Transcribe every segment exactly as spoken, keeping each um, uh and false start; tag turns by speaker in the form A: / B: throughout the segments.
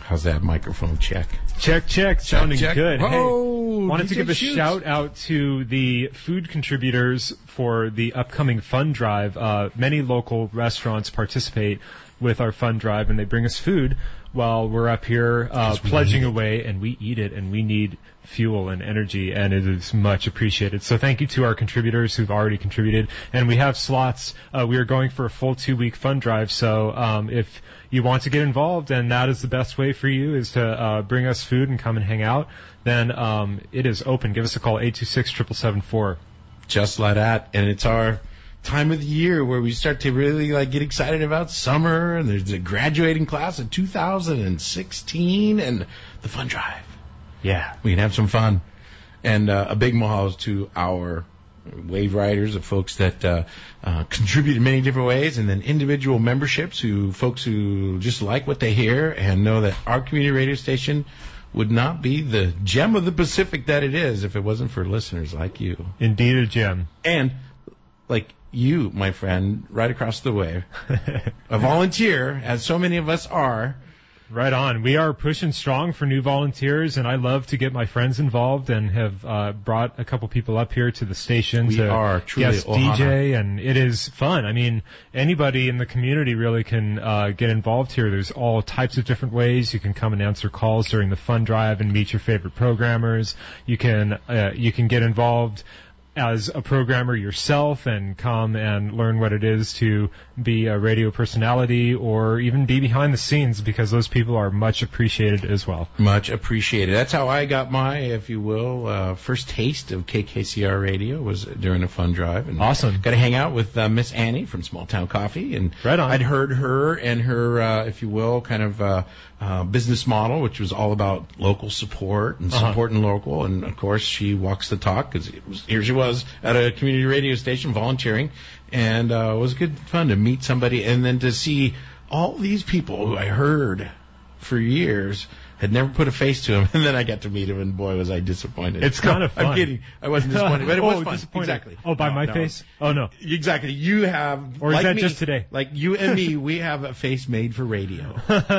A: How's that microphone check?
B: Check, check. Sounding
A: check.
B: good.
A: Oh,
B: hey, wanted
A: D J
B: to give a
A: Shoots.
B: shout out to the food contributors for the upcoming fund drive. Uh, many local restaurants participate with our fund drive, and they bring us food while we're up here uh, pledging away, and we eat it, and we need fuel and energy, and it is much appreciated. So thank you to our contributors who've already contributed, and we have slots. Uh, we are going for a full two-week fund drive, so um, if you want to get involved, and that is the best way for you, is to uh, bring us food and come and hang out, then um, it is open. Give us a call, eight two six, seven seven seven four.
A: Just like that, and it's our time of the year where we start to really like get excited about summer, and there's a graduating class of two thousand sixteen and the fun drive. Yeah, we can have some fun. And uh, a big mahalo to our wave riders, of folks that uh, uh, contribute in many different ways, and then individual memberships, who folks who just like what they hear and know that our community radio station would not be the gem of the Pacific that it is if it wasn't for listeners like you.
B: Indeed a gem.
A: And like you, my friend, right across the way, a volunteer, as so many of us are.
B: Right on. We are pushing strong for new volunteers, and I love to get my friends involved, and have uh, brought a couple people up here to the station
A: we
B: to
A: are truly
B: guest
A: Ohana.
B: D J, and it is fun. I mean, anybody in the community really can uh, get involved here. There's all types of different ways. You can come and answer calls during the fund drive and meet your favorite programmers. You can uh, you can get involved as a programmer yourself and come and learn what it is to be a radio personality, or even be behind the scenes, because those people are much appreciated as well.
A: Much appreciated. That's how I got my, if you will, uh, first taste of K K C R radio, was during a fun drive. And
B: awesome.
A: Got to hang out with uh, Miss Annie from Small Town Coffee, and
B: right on.
A: I'd heard her and her, uh, if you will, kind of uh, uh, business model, which was all about local support and
B: uh-huh.
A: supporting local. And of course, she walks the talk, because here she was at a community radio station volunteering, and uh, it was good fun to meet somebody, and then to see all these people who I heard for years had never put a face to him, and then I got to meet him, and boy, was I disappointed.
B: It's kind
A: no,
B: of fun.
A: I'm kidding. I wasn't disappointed, but it
B: oh,
A: was fun.
B: Disappointed.
A: Exactly.
B: Oh, by
A: no,
B: my
A: no.
B: face? Oh, no.
A: Exactly. You have,
B: or is
A: like
B: that
A: me,
B: just today?
A: Like you and me, we have a face made for radio.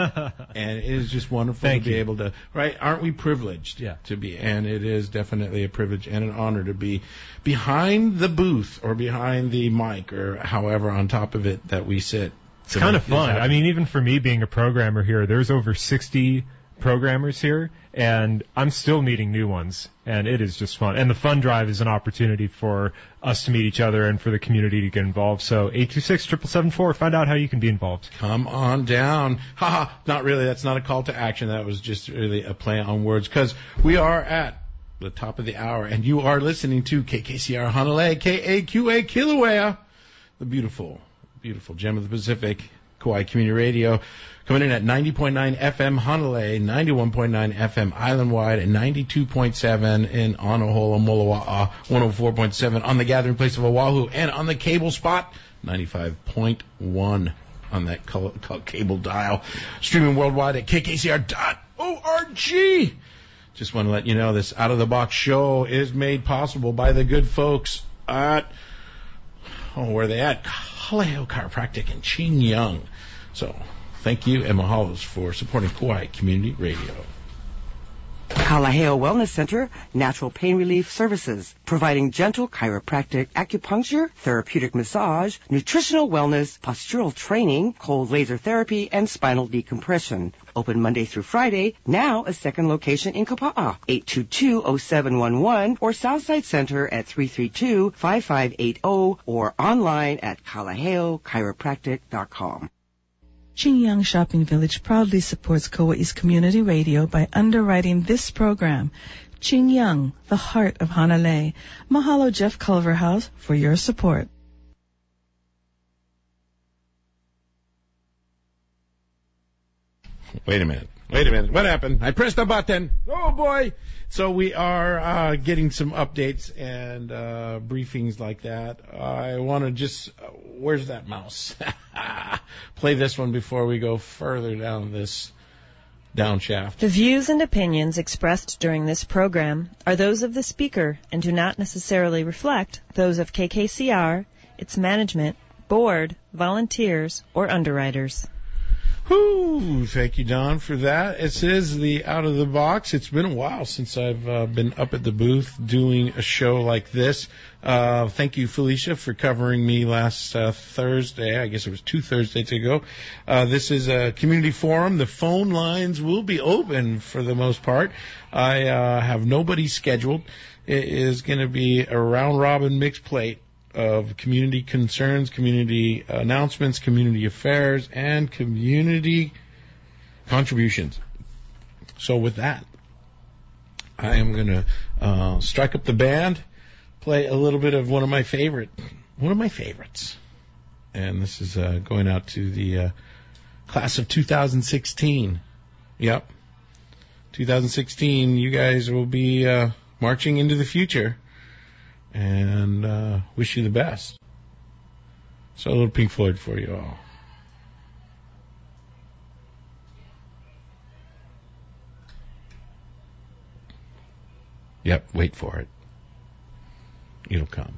A: And it is just wonderful
B: Thank
A: to be
B: you.
A: able to, right? Aren't we privileged
B: yeah.
A: to be? And it is definitely a privilege and an honor to be behind the booth, or behind the mic, or however on top of it that we sit.
B: It's kind of fun. I mean, even for me being a programmer here, there's over sixty programmers here, and I'm still meeting new ones, and it is just fun. And the fun drive is an opportunity for us to meet each other and for the community to get involved. So eight two six, seven seven seven four, find out how you can be involved.
A: Come on down. Haha, not really. That's not a call to action. That was just really a play on words, because we are at the top of the hour, and you are listening to K K C R Honolulu, K A Q A Kilauea, the beautiful, beautiful gem of the Pacific, Kauai Community Radio, coming in at ninety point nine F M Honolulu, ninety-one point nine F M island-wide, and ninety-two point seven in Anahola, Moloa'a, one oh four point seven on the gathering place of Oahu, and on the cable spot, ninety-five point one on that col- col- cable dial. Streaming worldwide at K K C R dot org. Just want to let you know this out-of-the-box show is made possible by the good folks at, oh, where are they at? Kaleo Chiropractic in Ching Young. So, thank you and mahalos for supporting Kauai Community Radio.
C: Kalaheo Wellness Center, natural pain relief services, providing gentle chiropractic acupuncture, therapeutic massage, nutritional wellness, postural training, cold laser therapy, and spinal decompression. Open Monday through Friday, now a second location in Kapa'a, eight two two, oh seven one one, or Southside Center at three three two, five five eight zero, or online at kalaheo chiropractic dot com.
D: Qingyang Shopping Village proudly supports Kauai's community radio by underwriting this program. Qingyang, the heart of Hanalei. Mahalo Jeff Culverhouse for your support.
A: Wait a minute. Wait a minute. What happened? I pressed a button. Oh, boy. So we are uh, getting some updates and uh, briefings like that. I want to just... Uh, where's that mouse? Play this one before we go further down this down shaft.
E: The views and opinions expressed during this program are those of the speaker and do not necessarily reflect those of K K C R, its management, board, volunteers, or underwriters.
A: Whew, thank you, Don, for that. This is the Out of the Box. It's been a while since I've uh, been up at the booth doing a show like this. Uh, thank you, Felicia, for covering me last uh, Thursday. I guess it was two Thursdays ago. Uh, this is a community forum. The phone lines will be open for the most part. I uh, have nobody scheduled. It is going to be a round-robin mixed plate of community concerns, community announcements, community affairs, and community contributions. So with that, I am going to uh, strike up the band, play a little bit of one of my favorite, one of my favorites. And this is uh, going out to the uh, class of two thousand sixteen. Yep. two thousand sixteen, you guys will be uh, marching into the future. And uh, wish you the best. So a little Pink Floyd for you all. Yep, wait for it. It'll come.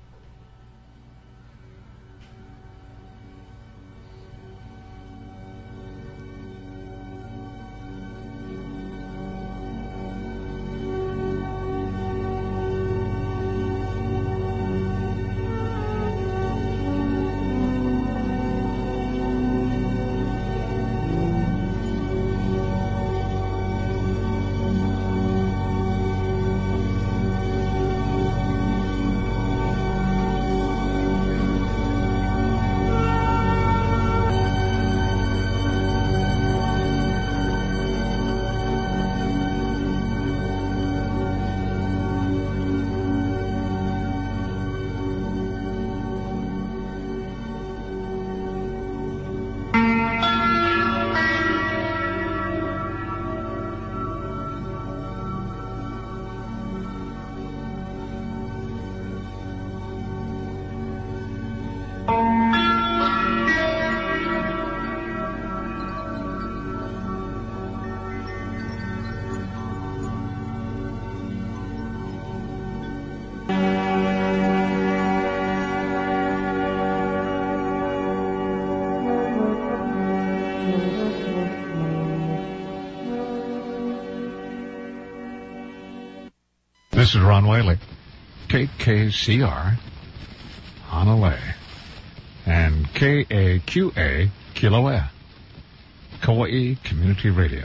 F: This is Ron Whaley, K K C R, Hanalei, and K A Q A, Kilauea, Kauai Community Radio.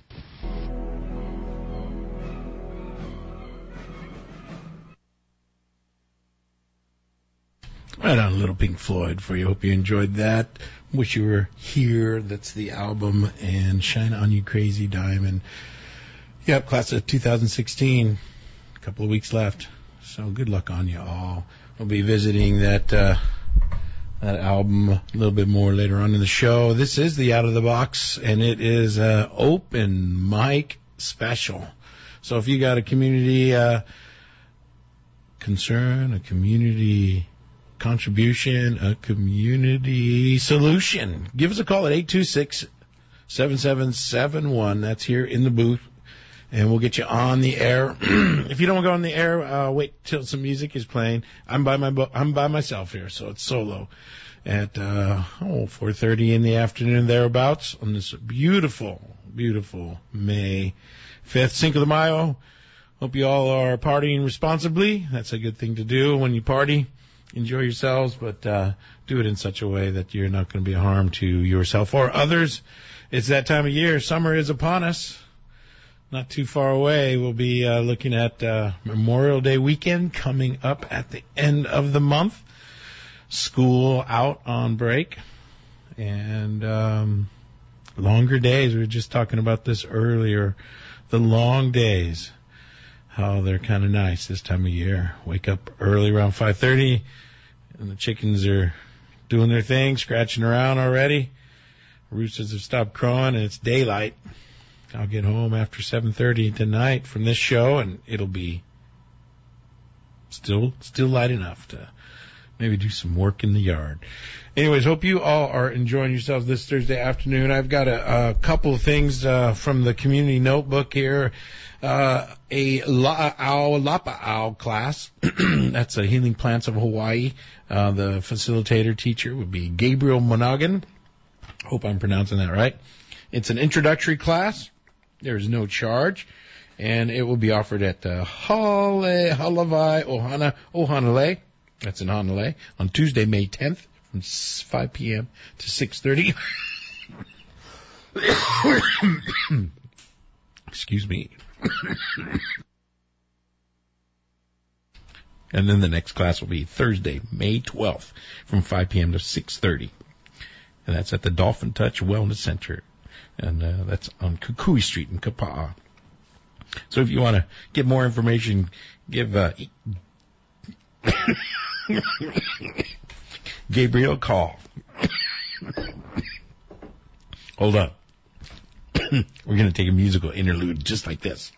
A: Right on, a little Pink Floyd for you. Hope you enjoyed that. Wish You Were Here. That's the album. And Shine On You Crazy Diamond. Yep, class of two thousand sixteen. A couple of weeks left. So good luck on you all. We'll be visiting that uh, that album a little bit more later on in the show. This is the Out of the Box, and it is an open mic special. So if you got a community uh, concern, a community contribution, a community solution, give us a call at eight two six, seven seven seven one. That's here in the booth. And we'll get you on the air. If you don't go on the air, uh, wait till some music is playing. I'm by my bo- I'm by myself here, so it's solo at uh, oh four thirty in the afternoon thereabouts on this beautiful, beautiful May fifth, Cinco de Mayo. Hope you all are partying responsibly. That's a good thing to do when you party. Enjoy yourselves, but uh, do it in such a way that you're not going to be a harm to yourself or others. It's that time of year. Summer is upon us. Not too far away, we'll be uh, looking at uh, Memorial Day weekend coming up at the end of the month. School out on break. And um, longer days. We were just talking about this earlier. The long days. How they're kind of nice this time of year. Wake up early around five thirty, and the chickens are doing their thing, scratching around already. Roosters have stopped crowing, and it's daylight. I'll get home after seven thirty tonight from this show, and it'll be still still light enough to maybe do some work in the yard. Anyways, hope you all are enjoying yourselves this Thursday afternoon. I've got a, a couple of things uh, from the community notebook here. Uh, a La'au Lapa'au class. That's a Healing Plants of Hawaii. Uh, the facilitator teacher would be Gabriel Monaghan. Hope I'm pronouncing that right. It's an introductory class. There is no charge, and it will be offered at uh, Hale, Halavai Ohana, Ohanale. That's in Hanalei on Tuesday, May tenth, from five p.m. to six thirty. Excuse me. And then the next class will be Thursday, May twelfth, from five p.m. to six thirty. And that's at the Dolphin Touch Wellness Center. And uh, that's on Kukui Street in Kapa'a. So if you want to get more information, give uh, Gabriel a call. Hold on. We're going to take a musical interlude just like this.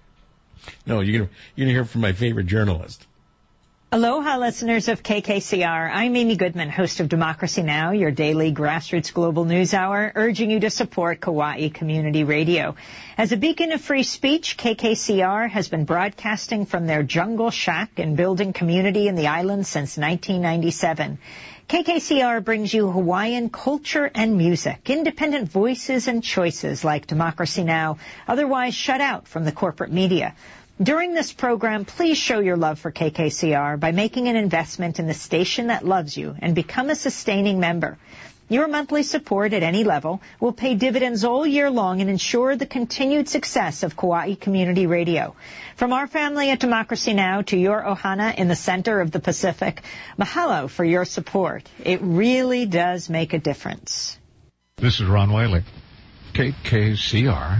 A: No, you're going you're to hear from my favorite journalist.
G: Aloha, listeners of K K C R. I'm Amy Goodman, host of Democracy Now!, your daily grassroots global news hour, urging you to support Kauai Community Radio. As a beacon of free speech, K K C R has been broadcasting from their jungle shack and building community in the island since nineteen ninety-seven. K K C R brings you Hawaiian culture and music, independent voices and choices like Democracy Now!, otherwise shut out from the corporate media. During this program, please show your love for K K C R by making an investment in the station that loves you and become a sustaining member. Your monthly support at any level will pay dividends all year long and ensure the continued success of Kauai Community Radio. From our family at Democracy Now! To your Ohana in the center of the Pacific, mahalo for your support. It really does make a difference.
F: This is Ron Whaley, K K C R,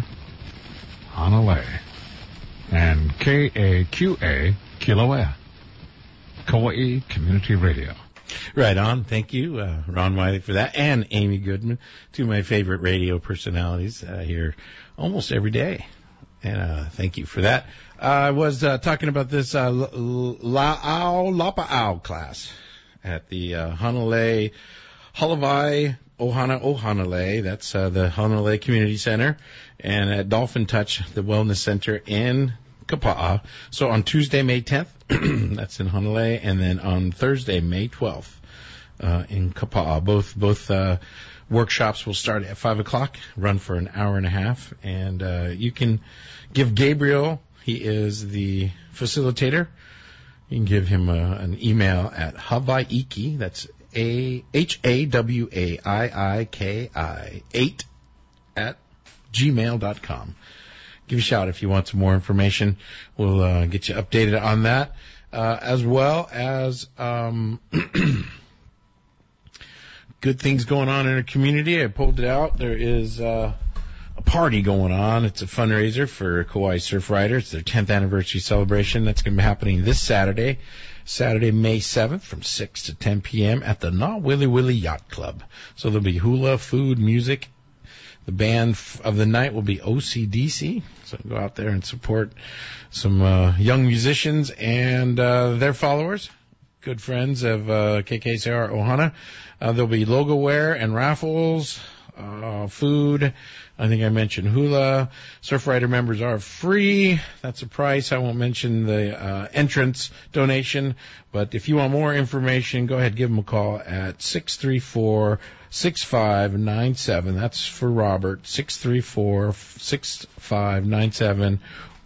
F: Hanalei, and K A Q A, Kilauea, Kauai Community Radio.
A: Right on. Thank you, uh, Ron Wiley, for that, and Amy Goodman, two of my favorite radio personalities uh, here almost every day. And uh, thank you for that. Uh, I was uh, talking about this uh, La'au Lapa'au class at the uh, Hanalei Halavai Ohana Ohanale. That's uh, the Hanalei Community Center, and at Dolphin Touch, the Wellness Center in Kapa'a. So on Tuesday, May tenth, that's in Hanalei, and then on Thursday, May twelfth, uh, in Kapa'a. Both both uh, workshops will start at five o'clock, run for an hour and a half, and uh, you can give Gabriel, he is the facilitator, you can give him a, an email at Hawaiiki, that's A H A W A I I K I, eight at gmail dot com. Give a shout if you want some more information. We'll uh, get you updated on that, uh, as well as um, good things going on in our community. I pulled it out. There is uh, a party going on. It's a fundraiser for Kauai Surf Riders. It's their tenth anniversary celebration. That's going to be happening this Saturday, Saturday, May seventh, from six to ten p.m. at the Na Willy Willy Yacht Club. So there'll be hula, food, music. The band of the night will be O C D C, so go out there and support some uh, young musicians and uh, their followers, good friends of uh, K K C R Ohana. Uh, there'll be logo wear and raffles, uh, food. I think I mentioned hula. Surf Rider members are free. That's a price. I won't mention the uh, entrance donation, but if you want more information, go ahead, give them a call at six three four, six five nine seven. That's for Robert, six three four, six five nine seven,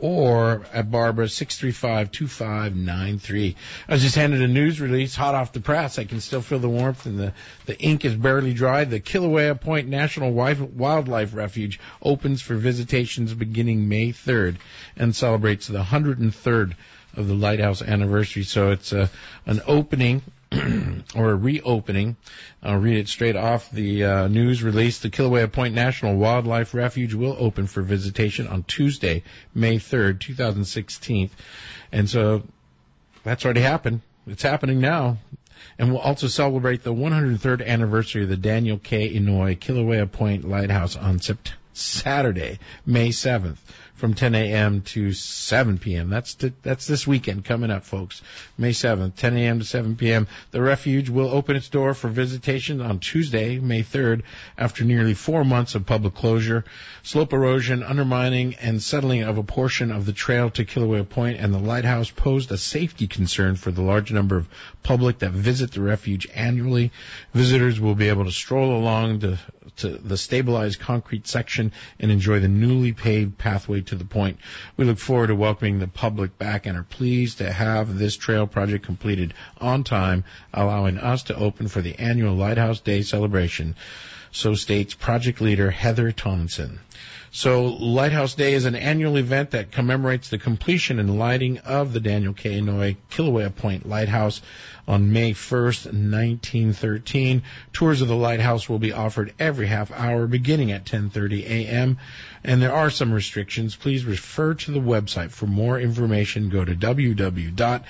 A: or at Barbara, six three five, two five nine three. I was just handed a news release, hot off the press. I can still feel the warmth, and the, the ink is barely dry. The Kilauea Point National Wildlife Refuge opens for visitations beginning May third and celebrates the one hundred third of the Lighthouse anniversary. So it's a, an opening or a reopening. I'll read it straight off the uh, news release. The Kilauea Point National Wildlife Refuge will open for visitation on Tuesday, May third, twenty sixteen. And so that's already happened. It's happening now. And we'll also celebrate the one hundred third anniversary of the Daniel K. Inouye Kilauea Point Lighthouse on Sept- Saturday, May seventh. From ten a.m. to seven p.m. That's t- that's this weekend coming up, folks. May seventh, ten a.m. to seven p.m. The refuge will open its door for visitation on Tuesday, May third, after nearly four months of public closure. Slope erosion, undermining, and settling of a portion of the trail to Kilauea Point and the lighthouse posed a safety concern for the large number of public that visit the refuge annually. Visitors will be able to stroll along the to the stabilized concrete section and enjoy the newly paved pathway to the point. We look forward to welcoming the public back and are pleased to have this trail project completed on time, allowing us to open for the annual Lighthouse Day celebration. So states project leader Heather Tomlinson. So Lighthouse Day is an annual event that commemorates the completion and lighting of the Daniel K. Inouye Kilauea Point Lighthouse on May first, nineteen thirteen. Tours of the lighthouse will be offered every half hour beginning at ten thirty a.m. And there are some restrictions. Please refer to the website for more information. Go to w w w dot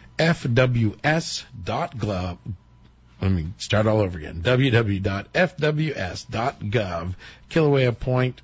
A: f w s dot gov. Let me start all over again. w w w dot f w s dot gov. Kilauea Point.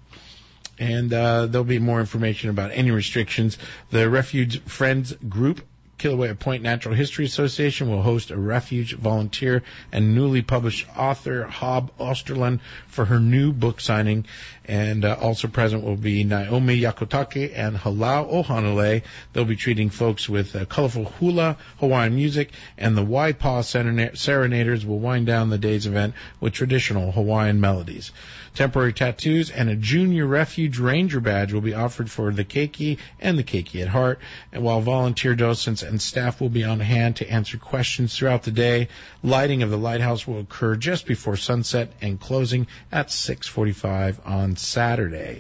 A: And uh, there'll be more information about any restrictions. The Refuge Friends Group, Kilauea Point Natural History Association, will host a refuge volunteer and newly published author, Hob Osterlund, for her new book signing. And uh, also present will be Naomi Yakotake and Halau Ohanale. They'll be treating folks with uh, colorful hula, Hawaiian music, and the Waipaw Serenaders will wind down the day's event with traditional Hawaiian melodies. Temporary tattoos and a Junior Refuge Ranger badge will be offered for the Keiki and the Keiki at Heart, and while volunteer docents and staff will be on hand to answer questions throughout the day, lighting of the lighthouse will occur just before sunset and closing at six forty-five on Saturday,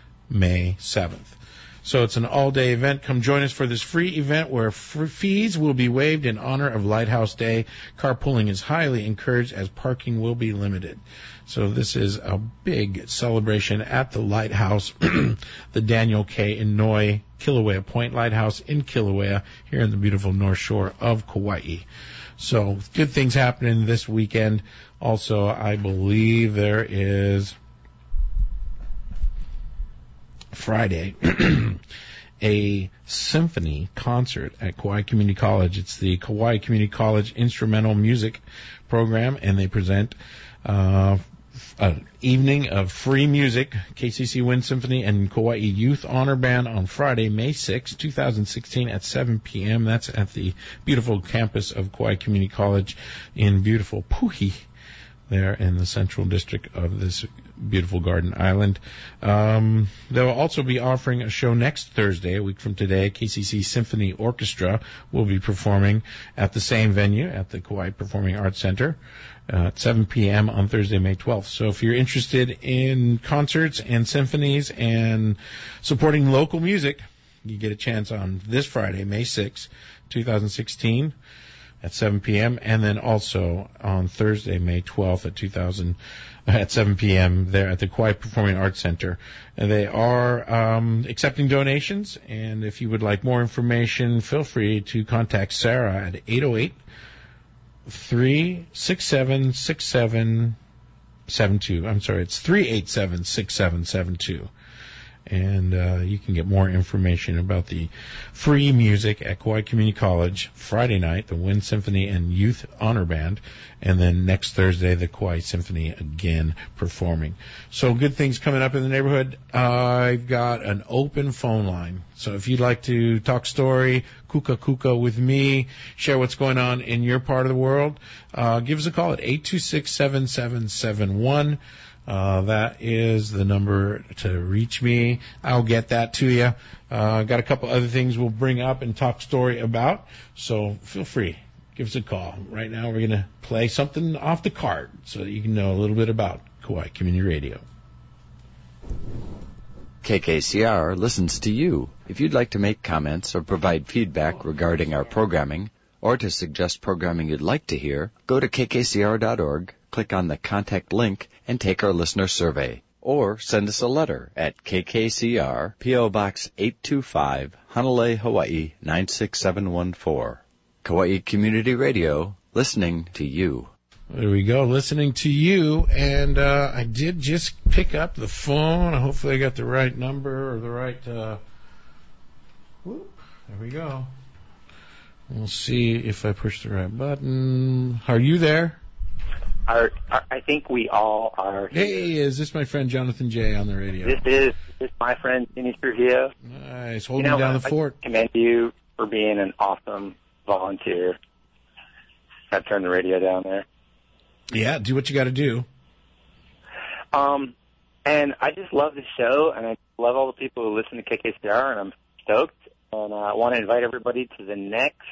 A: May seventh. So it's an all-day event. Come join us for this free event where fees will be waived in honor of Lighthouse Day. Carpooling is highly encouraged as parking will be limited. So this is a big celebration at the Lighthouse, the Daniel K. Inouye Kilauea Point Lighthouse in Kilauea, here in the beautiful North Shore of Kauai. So good things happening this weekend. Also, I believe there is Friday a symphony concert at Kauai Community College. It's the Kauai Community College Instrumental Music Program, and they present uh an evening of free music, K C C Wind Symphony and Kauai Youth Honor Band on Friday, May sixth, twenty sixteen at seven p.m. That's at the beautiful campus of Kauai Community College in beautiful Puhi, there in the central district of this beautiful Garden Island. Um, they'll also be offering a show next Thursday, a week from today. K C C Symphony Orchestra will be performing at the same venue at the Kauai Performing Arts Center uh, at seven p.m. on Thursday, May twelfth. So if you're interested in concerts and symphonies and supporting local music, you get a chance on this Friday, May sixth, twenty sixteen. At seven p.m. and then also on Thursday, May twelfth at two thousand at seven p.m. there at the Kauai Performing Arts Center. And they are um, accepting donations, and if you would like more information, feel free to contact Sarah at eight oh eight, three six seven, six seven seven two. I'm sorry, it's three eight seven, six seven seven two. And uh, you can get more information about the free music at Kauai Community College Friday night, the Wind Symphony and Youth Honor Band, and then next Thursday, the Kauai Symphony again performing. So good things coming up in the neighborhood. Uh, I've got an open phone line. So if you'd like to talk story, kuka kuka with me, share what's going on in your part of the world, uh, give us a call at eight two six, seven seven seven one. Uh, that is the number to reach me. I'll get that to you. Uh, got a couple other things we'll bring up and talk story about, so feel free. Give us a call. Right now we're going to play something off the card so that you can know a little bit about Kauai Community Radio.
H: K K C R listens to you. If you'd like to make comments or provide feedback regarding our programming, or to suggest programming you'd like to hear, go to k k c r dot org, click on the contact link, and take our listener survey. Or send us a letter at K K C R, P O. Box eight two five, Honolulu, Hawaii nine six seven one four. Kauai Community Radio, listening to you.
A: There we go, listening to you. And uh, I did just pick up the phone. Hopefully I got the right number or the right... Uh, whoop, there we go. We'll see if I push the right button. Are you there?
I: Are, are, I think we all are.
A: Hey, is this my friend Jonathan J. on the radio?
I: This is, this is my friend Denny Trujillo.
A: Nice, holding
I: you know,
A: down the
I: I
A: fort.
I: commend you for being an awesome volunteer. Got to turn the radio down there.
A: Yeah, do what you got to do.
I: Um, and I just love the show, and I love all the people who listen to K K C R, and I'm stoked. And uh, I want to invite everybody to the next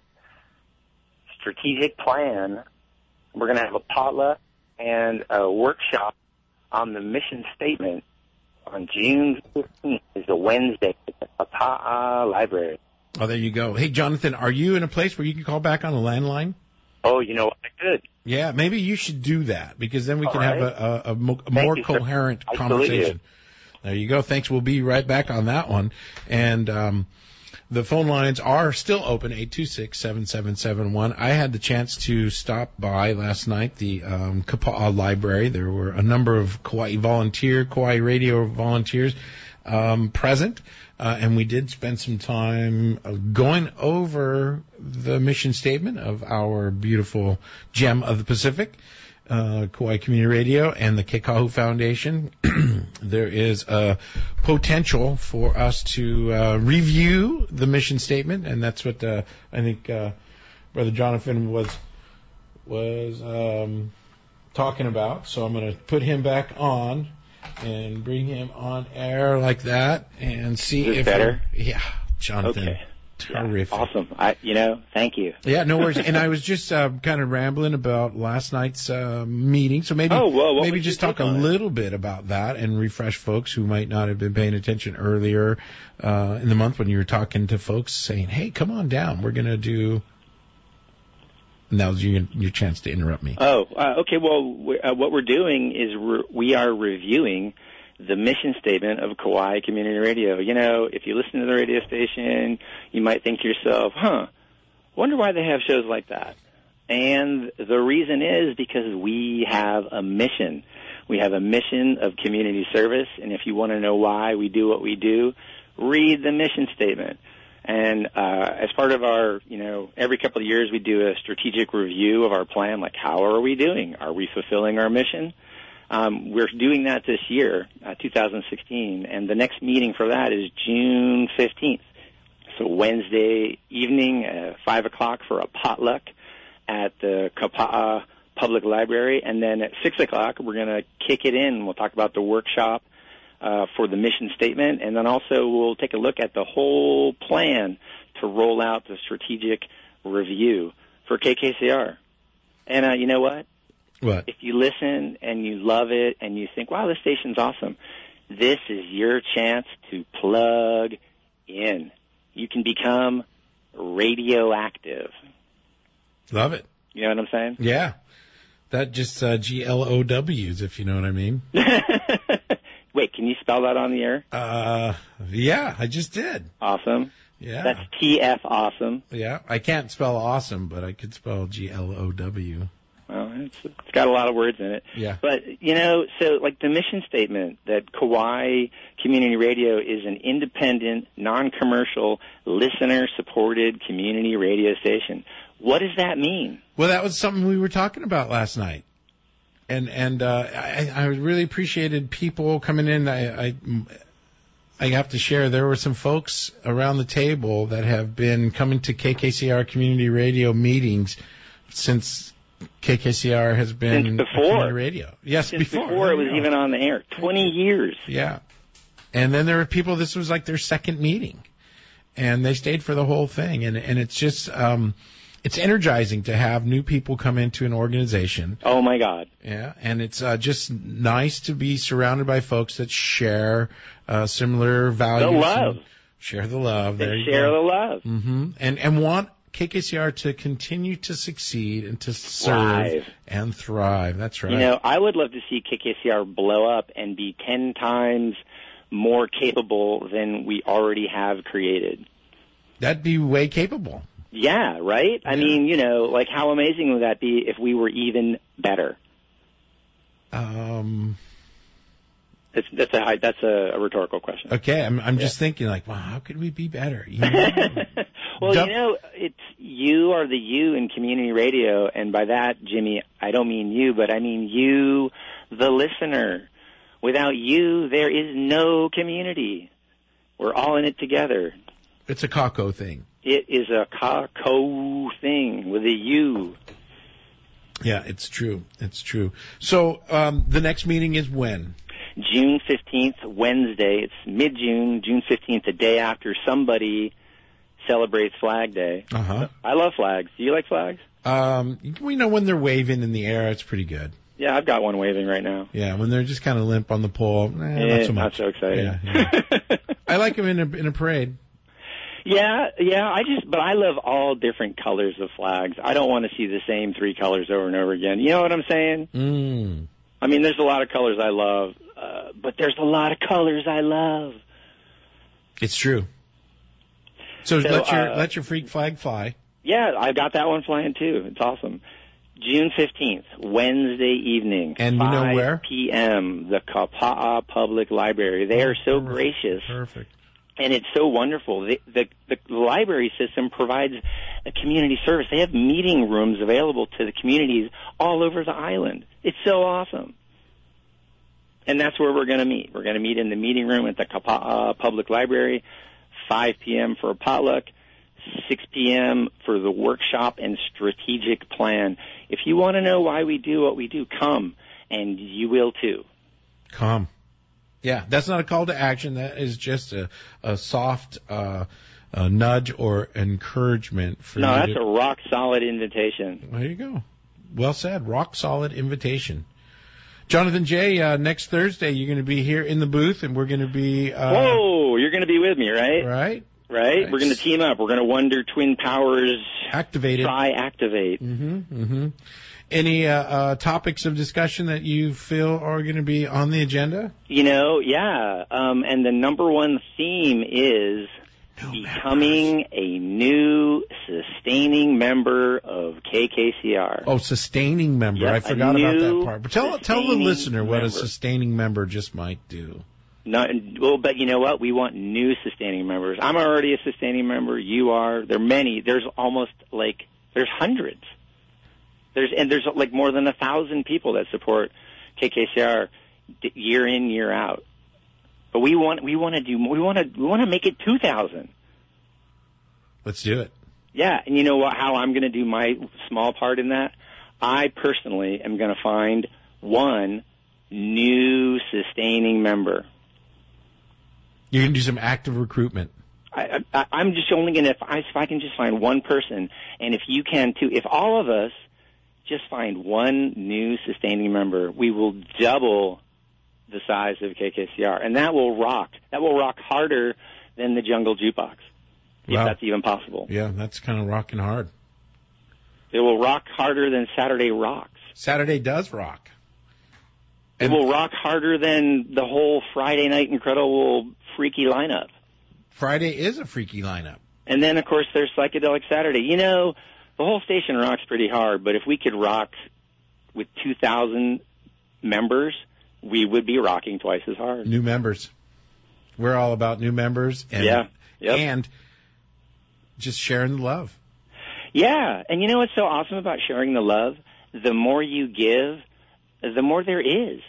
I: strategic plan. We're going to have a potluck and a workshop on the mission statement on June fifteenth. Is a Wednesday at the Kapa'a Library.
A: Oh, there you go. Hey, Jonathan, are you in a place where you can call back on a landline?
I: Oh, you know what? I could.
A: Yeah, maybe you should do that, because then we
I: All
A: can
I: right.
A: have a, a, a, mo- a
I: Thank
A: more
I: you, sir.
A: coherent
I: I salute
A: conversation. There you go. Thanks. We'll be right back on that one. And um, the phone lines are still open, eight two six, seven seven seven one. I had the chance to stop by last night, the um, Kapa'a Library. There were a number of Kauai volunteer, Kauai radio volunteers um, present. Uh, and we did spend some time uh, going over the mission statement of our beautiful gem of the Pacific, uh, Kauai Community Radio, and the Kekahu Foundation. There is a potential for us to uh, review the mission statement, and that's what uh, I think uh, Brother Jonathan was was um, talking about. So I'm going to put him back on and bring him on air like that, and see
I: Is this
A: if
I: better?
A: Yeah, Jonathan.
I: Okay.
A: Terrific.
I: Yeah, awesome. I, you know, thank you.
A: Yeah, no worries. And I was just uh, kind of rambling about last night's uh, meeting, so maybe
I: Oh, well, what
A: maybe
I: was
A: just
I: your
A: talk a
I: take on it?
A: little bit about that and refresh folks who might not have been paying attention earlier uh, in the month when you were talking to folks saying, "Hey, come on down. We're gonna do." Now's your your chance to interrupt me.
J: Oh, uh, okay. Well, we, uh, what we're doing is re- we are reviewing the mission statement of Kauai Community Radio. You know, if you listen to the radio station, you might think to yourself, huh, wonder why they have shows like that. And the reason is because we have a mission. We have a mission of community service, and if you want to know why we do what we do, read the mission statement. And uh, as part of our, you know, every couple of years we do a strategic review of our plan, like how are we doing? Are we fulfilling our mission? Um, we're doing that this year, uh, two thousand sixteen, and the next meeting for that is June fifteenth. So Wednesday evening, uh, five o'clock for a potluck at the Kapa'a Public Library, and then at six o'clock we're going to kick it in. We'll talk about the workshop uh, for the mission statement, and then also we'll take a look at the whole plan to roll out the strategic review for K K C R. And uh, you know what?
A: What?
J: If you listen and you love it and you think, wow, this station's awesome, this is your chance to plug in. You can become radioactive.
A: Love it.
J: You know what I'm saying?
A: Yeah. That just uh, G L O Ws, if you know what I mean.
J: Wait, can you spell that on the air?
A: Uh, yeah, I just did.
J: Awesome.
A: Yeah.
J: That's T F awesome.
A: Yeah, I can't spell awesome, but I could spell G L O W.
J: Well, it's, it's got a lot of words in it.
A: Yeah.
J: But, you know, so like the mission statement that Kauai Community Radio is an independent, non-commercial, listener-supported community radio station. What does that mean?
A: Well, that was something we were talking about last night. And and uh, I, I really appreciated people coming in. I, I I have to share, there were some folks around the table that have been coming to K K C R Community Radio meetings since K K C R has been
J: Since before.
A: community radio. Yes,
J: Since
A: before.
J: before it was even on the air. twenty years.
A: Yeah. And then there were people, this was like their second meeting. And they stayed for the whole thing. And and it's just, um, it's energizing to have new people come into an organization.
J: Oh, my God.
A: Yeah. And it's uh, just nice to be surrounded by folks that share uh, similar values.
J: The love.
A: and Share the love.
J: They
A: there you
J: share
A: go.
J: the love.
A: Mm-hmm. And, and want K K C R to continue to succeed and to serve
J: Thrive.
A: and thrive. That's right.
J: You know, I would love to see K K C R blow up and be ten times more capable than we already have created.
A: That'd be way capable.
J: Yeah, right? I mean, you know, like how amazing would that be if we were even better?
A: Um.
J: It's, that's a high, that's a, a rhetorical question.
A: Okay, I'm I'm
J: Yeah.
A: just thinking like, wow, how could we be better? You know?
J: Well,
A: Dub-
J: you know, it's you are the you in community radio, and by that, Jimmy, I don't mean you, but I mean you, the listener. Without you, there is no community. We're all in it together.
A: It's a Kako thing.
J: It is a Kako thing with a U.
A: Yeah, it's true. It's true. So um, the next meeting is when?
J: June fifteenth, Wednesday. It's mid-June, June fifteenth, the day after somebody celebrates Flag Day.
A: Uh-huh.
J: I love flags. Do you like flags?
A: Um, we know when they're waving in the air, it's pretty good.
J: Yeah, I've got one waving right now.
A: Yeah, when they're just kind of limp on the pole, eh,
J: eh,
A: not so much.
J: Not so exciting.
A: Yeah, yeah. I like them in a, in a parade.
J: Yeah, yeah, I just, but I love all different colors of flags. I don't want to see the same three colors over and over again. You know what I'm saying?
A: Mm.
J: I mean, there's a lot of colors I love, uh, but there's a lot of colors I love.
A: It's true. So,
J: So,
A: let your
J: uh,
A: let your freak flag fly.
J: Yeah, I got that one flying too. It's awesome. June fifteenth, Wednesday evening,
A: And you know where?
J: five p.m., the Kapa'a Public Library. They are so
A: Perfect.
J: gracious.
A: Perfect.
J: And it's so wonderful. The, the, the library system provides a community service. They have meeting rooms available to the communities all over the island. It's so awesome. And that's where we're going to meet. We're going to meet in the meeting room at the Kapa'a Public Library, five p.m. for a potluck, six p.m. for the workshop and strategic plan. If you want to know why we do what we do, come, and you will too.
A: Come. Yeah, that's not a call to action. That is just a, a soft uh, a nudge or encouragement for
J: No,
A: you
J: that's
A: to...
J: a rock-solid invitation.
A: There you go. Well said. Rock-solid invitation. Jonathan J., uh, next Thursday you're going to be here in the booth, and we're going to be... Uh,
J: Whoa, you're going to be with me, right?
A: Right.
J: Right?
A: Right.
J: We're going to team up. We're going to Wonder Twin Powers...
A: Activated.
J: Try Activate.
A: Mm-hmm, mm-hmm. Any uh, uh, topics of discussion that you feel are going to be on the agenda?
J: You know, yeah. Um, and the number one theme is
A: No
J: becoming
A: members.
J: a new sustaining member of K K C R.
A: Oh, sustaining member.
J: Yep,
A: I
J: a
A: forgot about
J: new
A: that part. But tell tell the
J: sustaining
A: listener what a
J: member.
A: sustaining member just might do.
J: Not, well, but you know what? We want new sustaining members. I'm already a sustaining member. You are. There are many. There's almost like, there's hundreds. There's and there's like more than a thousand people that support K K C R year in, year out. But we want we want to do we want to we want to make it two thousand.
A: Let's do it.
J: Yeah, and you know what? How I'm going to do my small part in that? I personally am going to find one new sustaining member.
A: You're going to do some active recruitment.
J: I, I, I'm just only going to if I if I can just find one person, and if you can too, if all of us just find one new sustaining member, we will double the size of K K C R, and that will rock. That will rock harder than the Jungle Jukebox, if
A: Wow.
J: that's even possible.
A: Yeah, that's kind of rocking hard.
J: It will rock harder than Saturday Rocks.
A: Saturday does rock.
J: It
A: And
J: will rock harder than the whole Friday Night Incredible freaky lineup.
A: Friday is a freaky lineup.
J: And then, of course, there's Psychedelic Saturday. You know, the whole station rocks pretty hard, but if we could rock with two thousand members, we would be rocking twice as hard.
A: New members. We're all about new members. And,
J: Yeah. Yep.
A: And just sharing the love.
J: Yeah, and you know what's so awesome about sharing the love? The more you give, the more there is.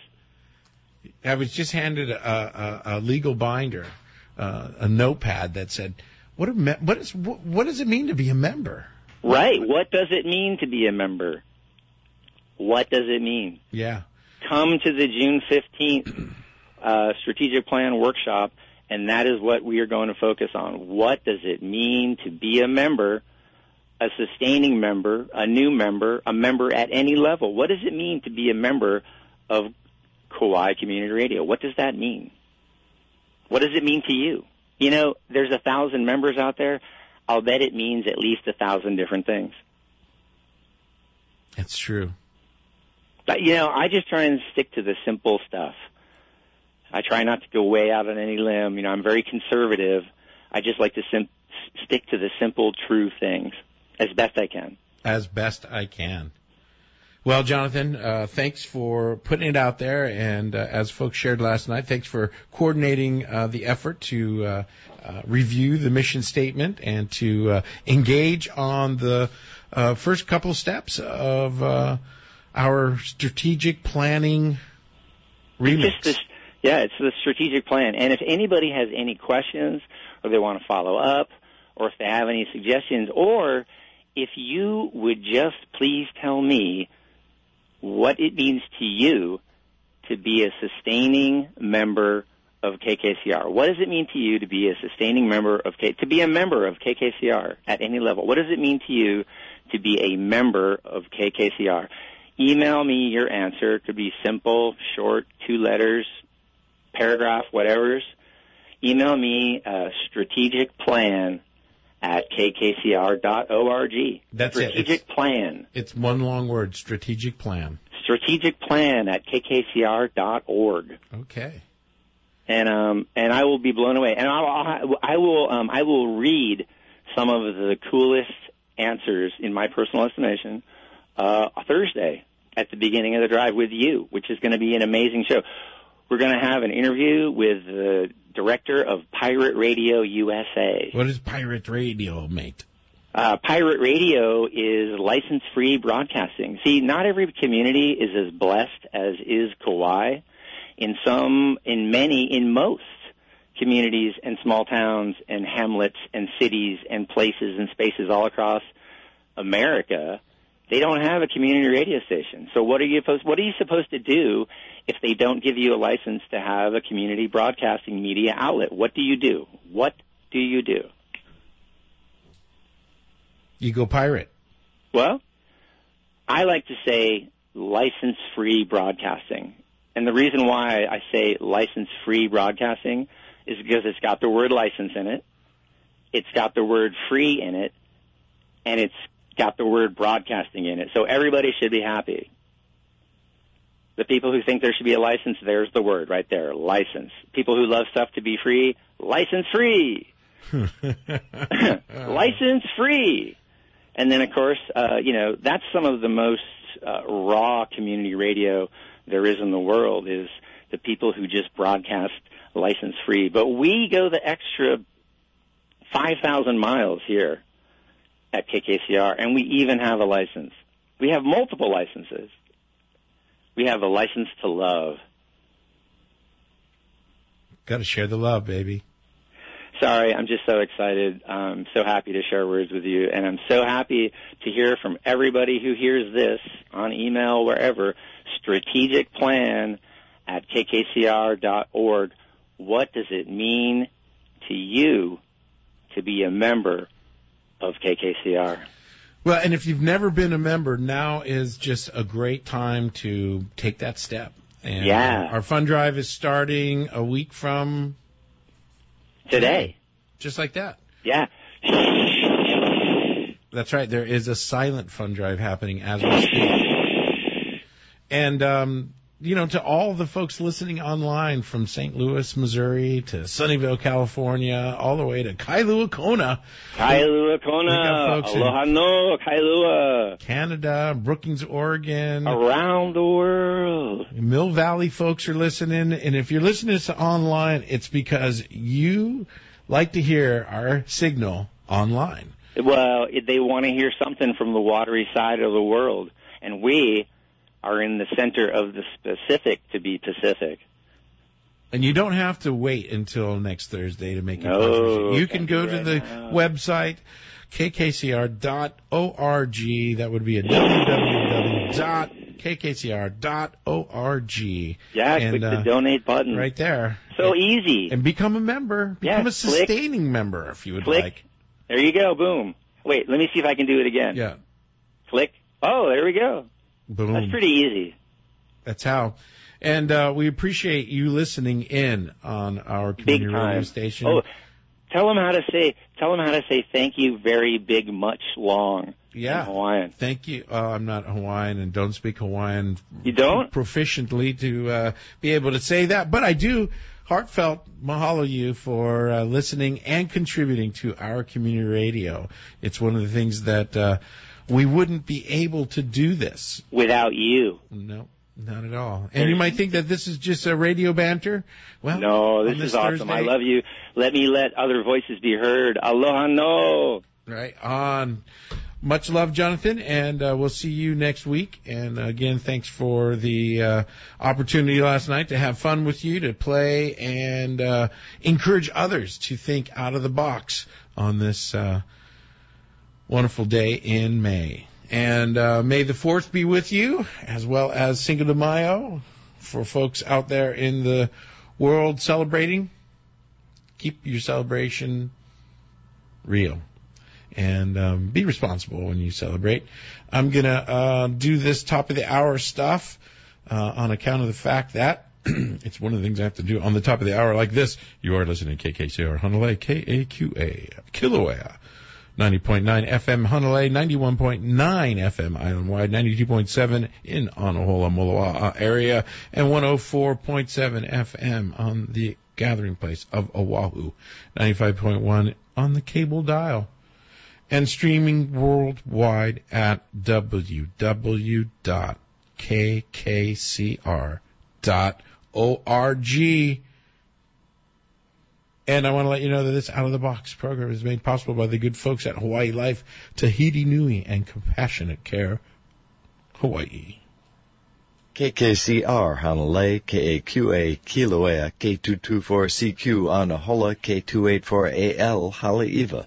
A: I was just handed a, a, a legal binder, uh, a notepad that said, "What a me- what is what, what does it mean to be a member?"
J: Right. What does it mean to be a member? What does it mean?
A: Yeah.
J: Come to the June fifteenth uh, strategic plan workshop, and that is what we are going to focus on. What does it mean to be a member, a sustaining member, a new member, a member at any level? What does it mean to be a member of Kauai Community Radio? What does that mean? What does it mean to you? You know, there's a thousand members out there. I'll bet it means at least a thousand different things.
A: It's true.
J: But, you know, I just try and stick to the simple stuff. I try not to go way out on any limb. You know, I'm very conservative. I just like to sim- stick to the simple, true things as best I can.
A: As best I can. Well, Jonathan, uh, thanks for putting it out there. And uh, as folks shared last night, thanks for coordinating uh, the effort to uh, uh, review the mission statement and to uh, engage on the uh, first couple steps of uh, our strategic planning remix.
J: It's just this, yeah, it's the strategic plan. And if anybody has any questions or they want to follow up or if they have any suggestions or if you would just please tell me what it means to you to be a sustaining member of K K C R. What does it mean to you to be a sustaining member of K, to be a member of K K C R at any level? What does it mean to you to be a member of K K C R? Email me your answer. It could be simple, short, two letters, paragraph, whatever's. Email me a strategic plan at k k c r dot org.
A: That's
J: strategic
A: it. Strategic
J: plan.
A: It's one long word, strategic plan.
J: Strategic plan at k k c r dot org.
A: Okay.
J: And um and I will be blown away. And I'll, I'll I will um I will read some of the coolest answers in my personal estimation uh Thursday at the beginning of the drive with you, which is going to be an amazing show. We're going to have an interview with the director of Pirate Radio U S A.
A: What is Pirate Radio, mate?
J: Uh, Pirate Radio is license-free broadcasting. See, not every community is as blessed as is Kauai. In some, in many, in most communities and small towns and hamlets and cities and places and spaces all across America, they don't have a community radio station. So what are you supposed, what are you supposed to do if they don't give you a license to have a community broadcasting media outlet? What do you do? What do you do?
A: You go pirate.
J: Well, I like to say license-free broadcasting. And the reason why I say license-free broadcasting is because it's got the word license in it, it's got the word free in it, and it's got the word broadcasting in it. So everybody should be happy. The people who think there should be a license, there's the word right there, license. People who love stuff to be free, license-free. License-free. And then, of course, uh, you know, that's some of the most uh, raw community radio there is in the world, is the people who just broadcast license-free. But we go the extra five thousand miles here at K K C R, and we even have a license. We have multiple licenses. We have a license to love.
A: Got to share the love, baby.
J: Sorry, I'm just so excited. I'm so happy to share words with you, and I'm so happy to hear from everybody who hears this on email, wherever, strategic plan at k k c r dot org. What does it mean to you to be a member of K K C R?
A: Well, and if you've never been a member, now is just a great time to take that step. And
J: yeah.
A: Our fund drive is starting a week from
J: today.
A: Just like that.
J: Yeah.
A: That's right. There is a silent fund drive happening as we speak. And, um, you know, to all the folks listening online from Saint Louis, Missouri, to Sunnyvale, California, all the way to Kailua Kona.
J: Kailua Kona. Aloha no, Kailua.
A: Canada, Brookings, Oregon.
J: Around the world.
A: Mill Valley folks are listening. And if you're listening to us online, it's because you like to hear our signal online.
J: Well, they want to hear something from the watery side of the world. And we are in the center of the Pacific to be Pacific.
A: And you don't have to wait until next Thursday to make your
J: no,
A: contribution. You can go to
J: right
A: the
J: now.
A: website, k k c r dot org. That would be a w w w dot k k c r dot org.
J: Yeah,
A: and,
J: click
A: uh,
J: the donate button.
A: Right there.
J: So
A: and,
J: easy.
A: And become a member. Become
J: yeah,
A: a sustaining
J: click,
A: member if you would
J: click.
A: like.
J: There you go. Boom. Wait, let me see if I can do it again.
A: Yeah.
J: Click. Oh, there we go.
A: Boom.
J: That's pretty easy.
A: That's how. And uh, we appreciate you listening in on our community
J: big time.
A: radio station.
J: Oh, tell them how to say. Tell them how to say thank you very big much long.
A: Yeah.
J: In Hawaiian.
A: Thank you. Uh, I'm not Hawaiian and don't speak Hawaiian.
J: You don't?
A: Proficiently to uh, be able to say that, but I do. Heartfelt mahalo you for uh, listening and contributing to our community radio. It's one of the things that uh, we wouldn't be able to do this
J: without you.
A: No, not at all. And you might think that this is just a radio banter. Well,
J: no, this,
A: this
J: is awesome.
A: Thursday,
J: I love you. Let me let other voices be heard. Aloha no.
A: Right on. Much love, Jonathan, and uh, we'll see you next week. And uh, again, thanks for the uh, opportunity last night to have fun with you, to play, and uh, encourage others to think out of the box on this uh, wonderful day in May. And uh, may the fourth be with you, as well as Cinco de Mayo. For folks out there in the world celebrating, keep your celebration real. And um, be responsible when you celebrate. I'm going to uh, do this top of the hour stuff uh, on account of the fact that it's one of the things I have to do on the top of the hour like this. You are listening to K K C R Honolulu, K A Q A, Kilauea, ninety point nine F M Honolulu, ninety-one point nine F M island-wide, ninety-two point seven in Anahola, Moloa'a area, and one oh four point seven F M on the gathering place of Oahu, ninety-five point one on the cable dial, and streaming worldwide at w w w dot k k c r dot org. And I want to let you know that this out-of-the-box program is made possible by the good folks at Hawaii Life, Tahiti Nui, and Compassionate Care, Hawaii.
H: K K C R Honolulu, K A Q A Kilauea, K two twenty-four C Q Anahola, K two eighty-four A L Haleiwa.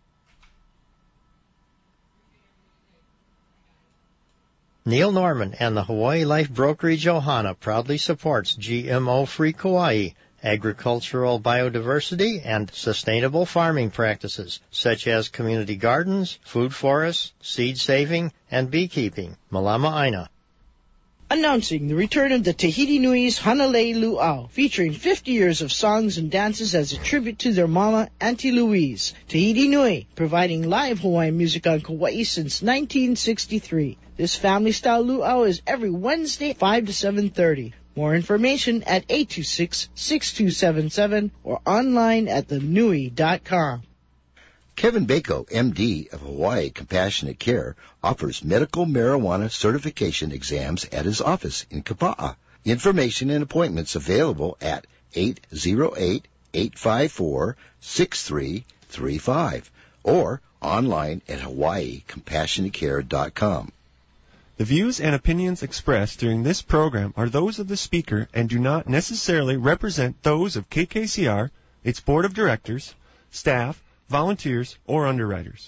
K: Neil Norman and the Hawaii Life Brokerage Ohana proudly supports G M O-free Kauai, agricultural biodiversity, and sustainable farming practices, such as community gardens, food forests, seed saving, and beekeeping. Malama Aina.
L: Announcing the return of the Tahiti Nui's Hanalei Luau, featuring fifty years of songs and dances as a tribute to their mama, Auntie Louise. Tahiti Nui, providing live Hawaiian music on Kauai since nineteen sixty-three. This family-style luau is every Wednesday, five to seven thirty. More information at eight two six, six two seven seven or online at the nui dot com.
M: Kevin Bako, M D of Hawaii Compassionate Care, offers medical marijuana certification exams at his office in Kapa'a. Information and appointments available at eight zero eight, eight five four, six three three five or online at hawaii compassionate care dot com.
N: The views and opinions expressed during this program are those of the speaker and do not necessarily represent those of K K C R, its board of directors, staff, volunteers, or underwriters.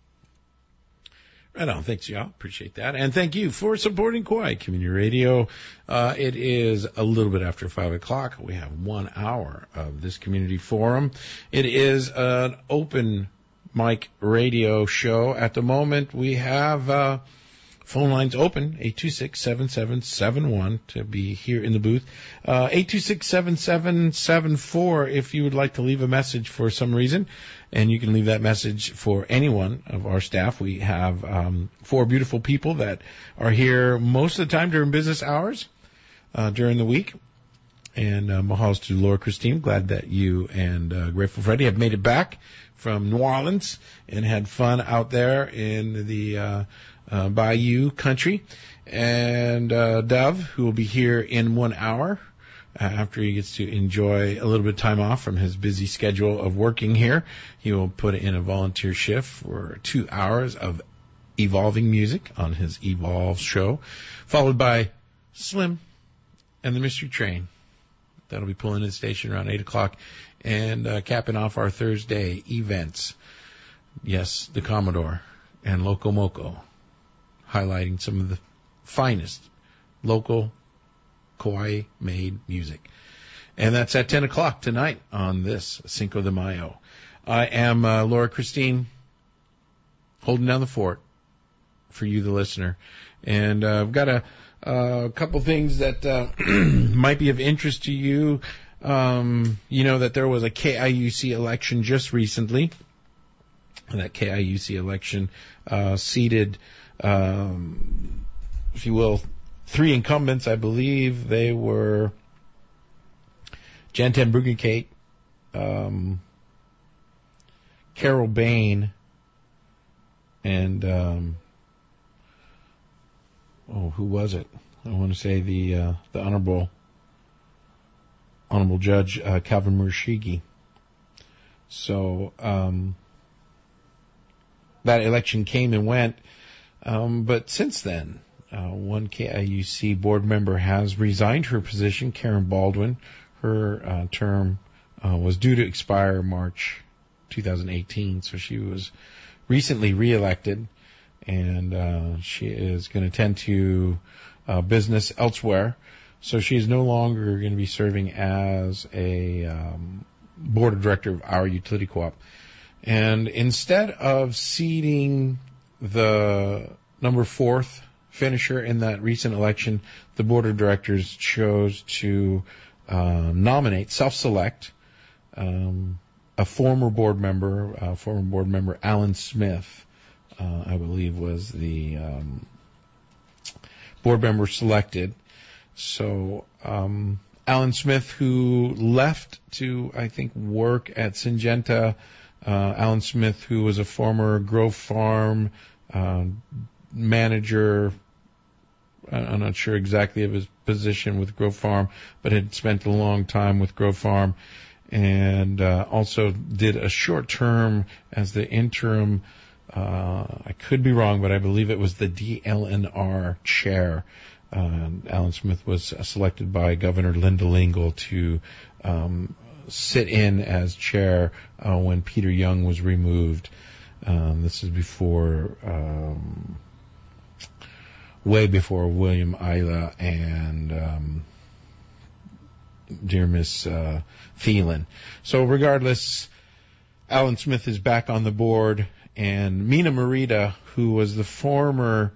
A: Right on. Thanks, y'all. Appreciate that. And thank you for supporting Kauai Community Radio. Uh, it is a little bit after five o'clock. We have one hour of this community forum. It is an open mic radio show. At the moment, we have uh, phone lines open, eight two six, seven seven seven one to be here in the booth. Uh, eight two six, seven seven seven four if you would like to leave a message for some reason. And you can leave that message for any one of our staff. We have um, four beautiful people that are here most of the time during business hours uh, during the week. And uh, mahalo to Laura Christine. Glad that you and uh, Grateful Freddy have made it back from New Orleans and had fun out there in the uh, uh, Bayou country. And uh, Dove, who will be here in one hour. Uh, after he gets to enjoy a little bit of time off from his busy schedule of working here, he will put in a volunteer shift for two hours of evolving music on his Evolve show, followed by Slim and the Mystery Train. That'll be pulling in the station around eight o'clock and uh, capping off our Thursday events. Yes, the Commodore and Loco Moco, highlighting some of the finest local Kauai-made music. And that's at ten o'clock tonight on this Cinco de Mayo. I am uh, Laura Christine, holding down the fort for you, the listener. And uh, I've got a, a couple things that uh, might be of interest to you. Um, you know that there was a K I U C election just recently. And that K I U C election uh, seated, um, if you will, three incumbents, I believe. They were Jan Ten Bruggencate, um, Carol Bain, and, um, oh, who was it? I want to say the uh, the Honorable Honorable Judge uh, Calvin Murashige. So um, that election came and went, um, but since then, Uh, one K I U C board member has resigned her position, Karen Baldwin. Her uh, term uh, was due to expire March twenty eighteen, so she was recently reelected. and uh, she is going to tend to uh, business elsewhere. So she is no longer going to be serving as a um, board of director of our utility co-op. And instead of seating the number fourth finisher in that recent election, the board of directors chose to uh, nominate, self-select, um, a former board member, uh, former board member Alan Smith, uh, I believe was the um, board member selected. So um, Alan Smith, who left to, I think, work at Syngenta, uh, Alan Smith, who was a former Grove Farm uh, manager, I'm not sure exactly of his position with Grove Farm, but had spent a long time with Grove Farm, and uh, also did a short term as the interim, uh, I could be wrong, but I believe it was the D L N R chair. Uh, Alan Smith was selected by Governor Linda Lingle to um, sit in as chair uh, when Peter Young was removed. Um, this is before, um, way before William Isla and um, dear Miss uh, Phelan. So regardless, Alan Smith is back on the board, and Mina Morita, who was the former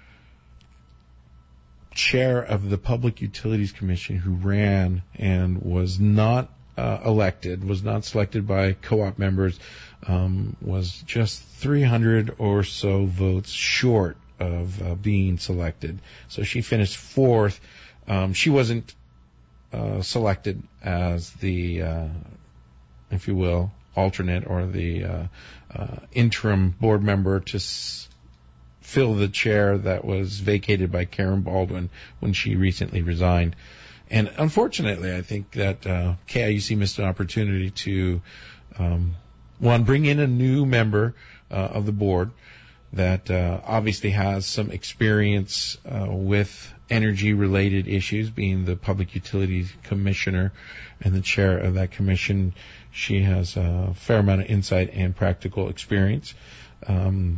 A: chair of the Public Utilities Commission, who ran and was not uh, elected, was not selected by co-op members, um, was just three hundred or so votes short of uh, being selected. So she finished fourth. Um, she wasn't uh, selected as the, uh, if you will, alternate or the uh, uh, interim board member to s- fill the chair that was vacated by Karen Baldwin when she recently resigned. And unfortunately, I think that uh, K I U C missed an opportunity to, um, one, bring in a new member uh, of the board that uh, obviously has some experience uh, with energy-related issues, being the Public Utilities Commissioner and the chair of that commission. She has a fair amount of insight and practical experience. Um,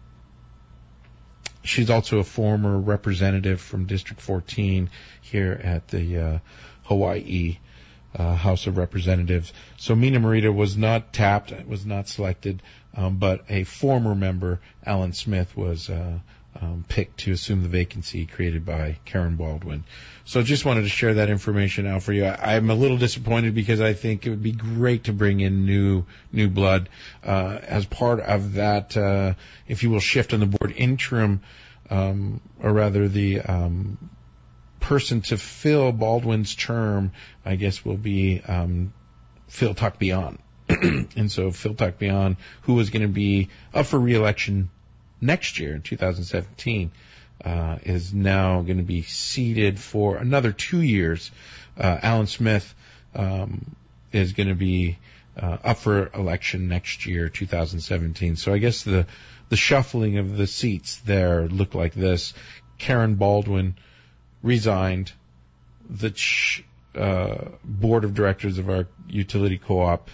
A: she's also a former representative from District fourteen here at the uh, Hawaii uh, House of Representatives. So Mina Morita was not tapped, was not selected, um, but a former member, Alan Smith, was uh, um, picked to assume the vacancy created by Karen Baldwin. So just wanted to share that information out for you. I, I'm a little disappointed because I think it would be great to bring in new new blood uh, as part of that, uh, if you will, shift on the board. Interim, um, or rather the um, person to fill Baldwin's term, I guess, will be um, Phil Takbian. And so Phil Takbian, who is going to be up for re-election next year in two thousand seventeen, uh, is now going to be seated for another two years. Uh, Alan Smith um, is going to be uh, up for election next year, two thousand seventeen. So I guess the the shuffling of the seats there look like this. Karen Baldwin resigned. The ch- uh, board of directors of our utility co-op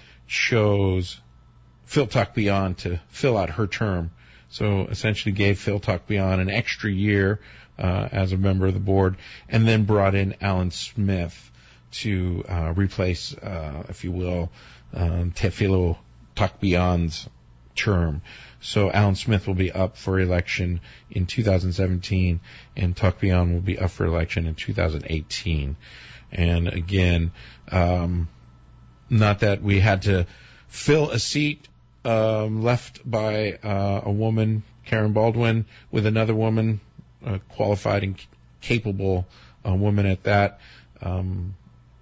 A: chose Phil Takbian to fill out her term. So essentially gave Phil Takbian an extra year uh, as a member of the board, and then brought in Alan Smith to uh, replace, uh, if you will, um, Tefilo Takbian's term. So Alan Smith will be up for election in two thousand seventeen, and Takbian will be up for election in two thousand eighteen. And again, um, not that we had to fill a seat um, left by uh, a woman, Karen Baldwin, with another woman, a qualified and capable uh, woman at that. Um,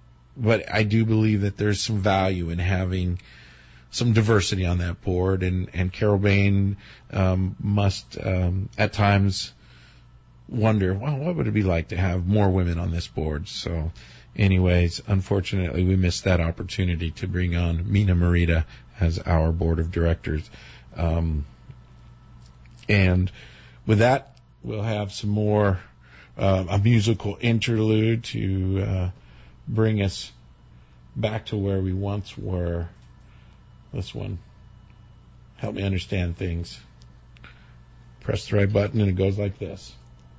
A: but I do believe that there's some value in having some diversity on that board, and, and Carol Bain um, must um, at times wonder, well, what would it be like to have more women on this board? So anyways, unfortunately, we missed that opportunity to bring on Mina Morita as our board of directors. Um, and with that, we'll have some more, uh, a musical interlude to uh, bring us back to where we once were. This one, help me understand things. Press the right button and it goes like this.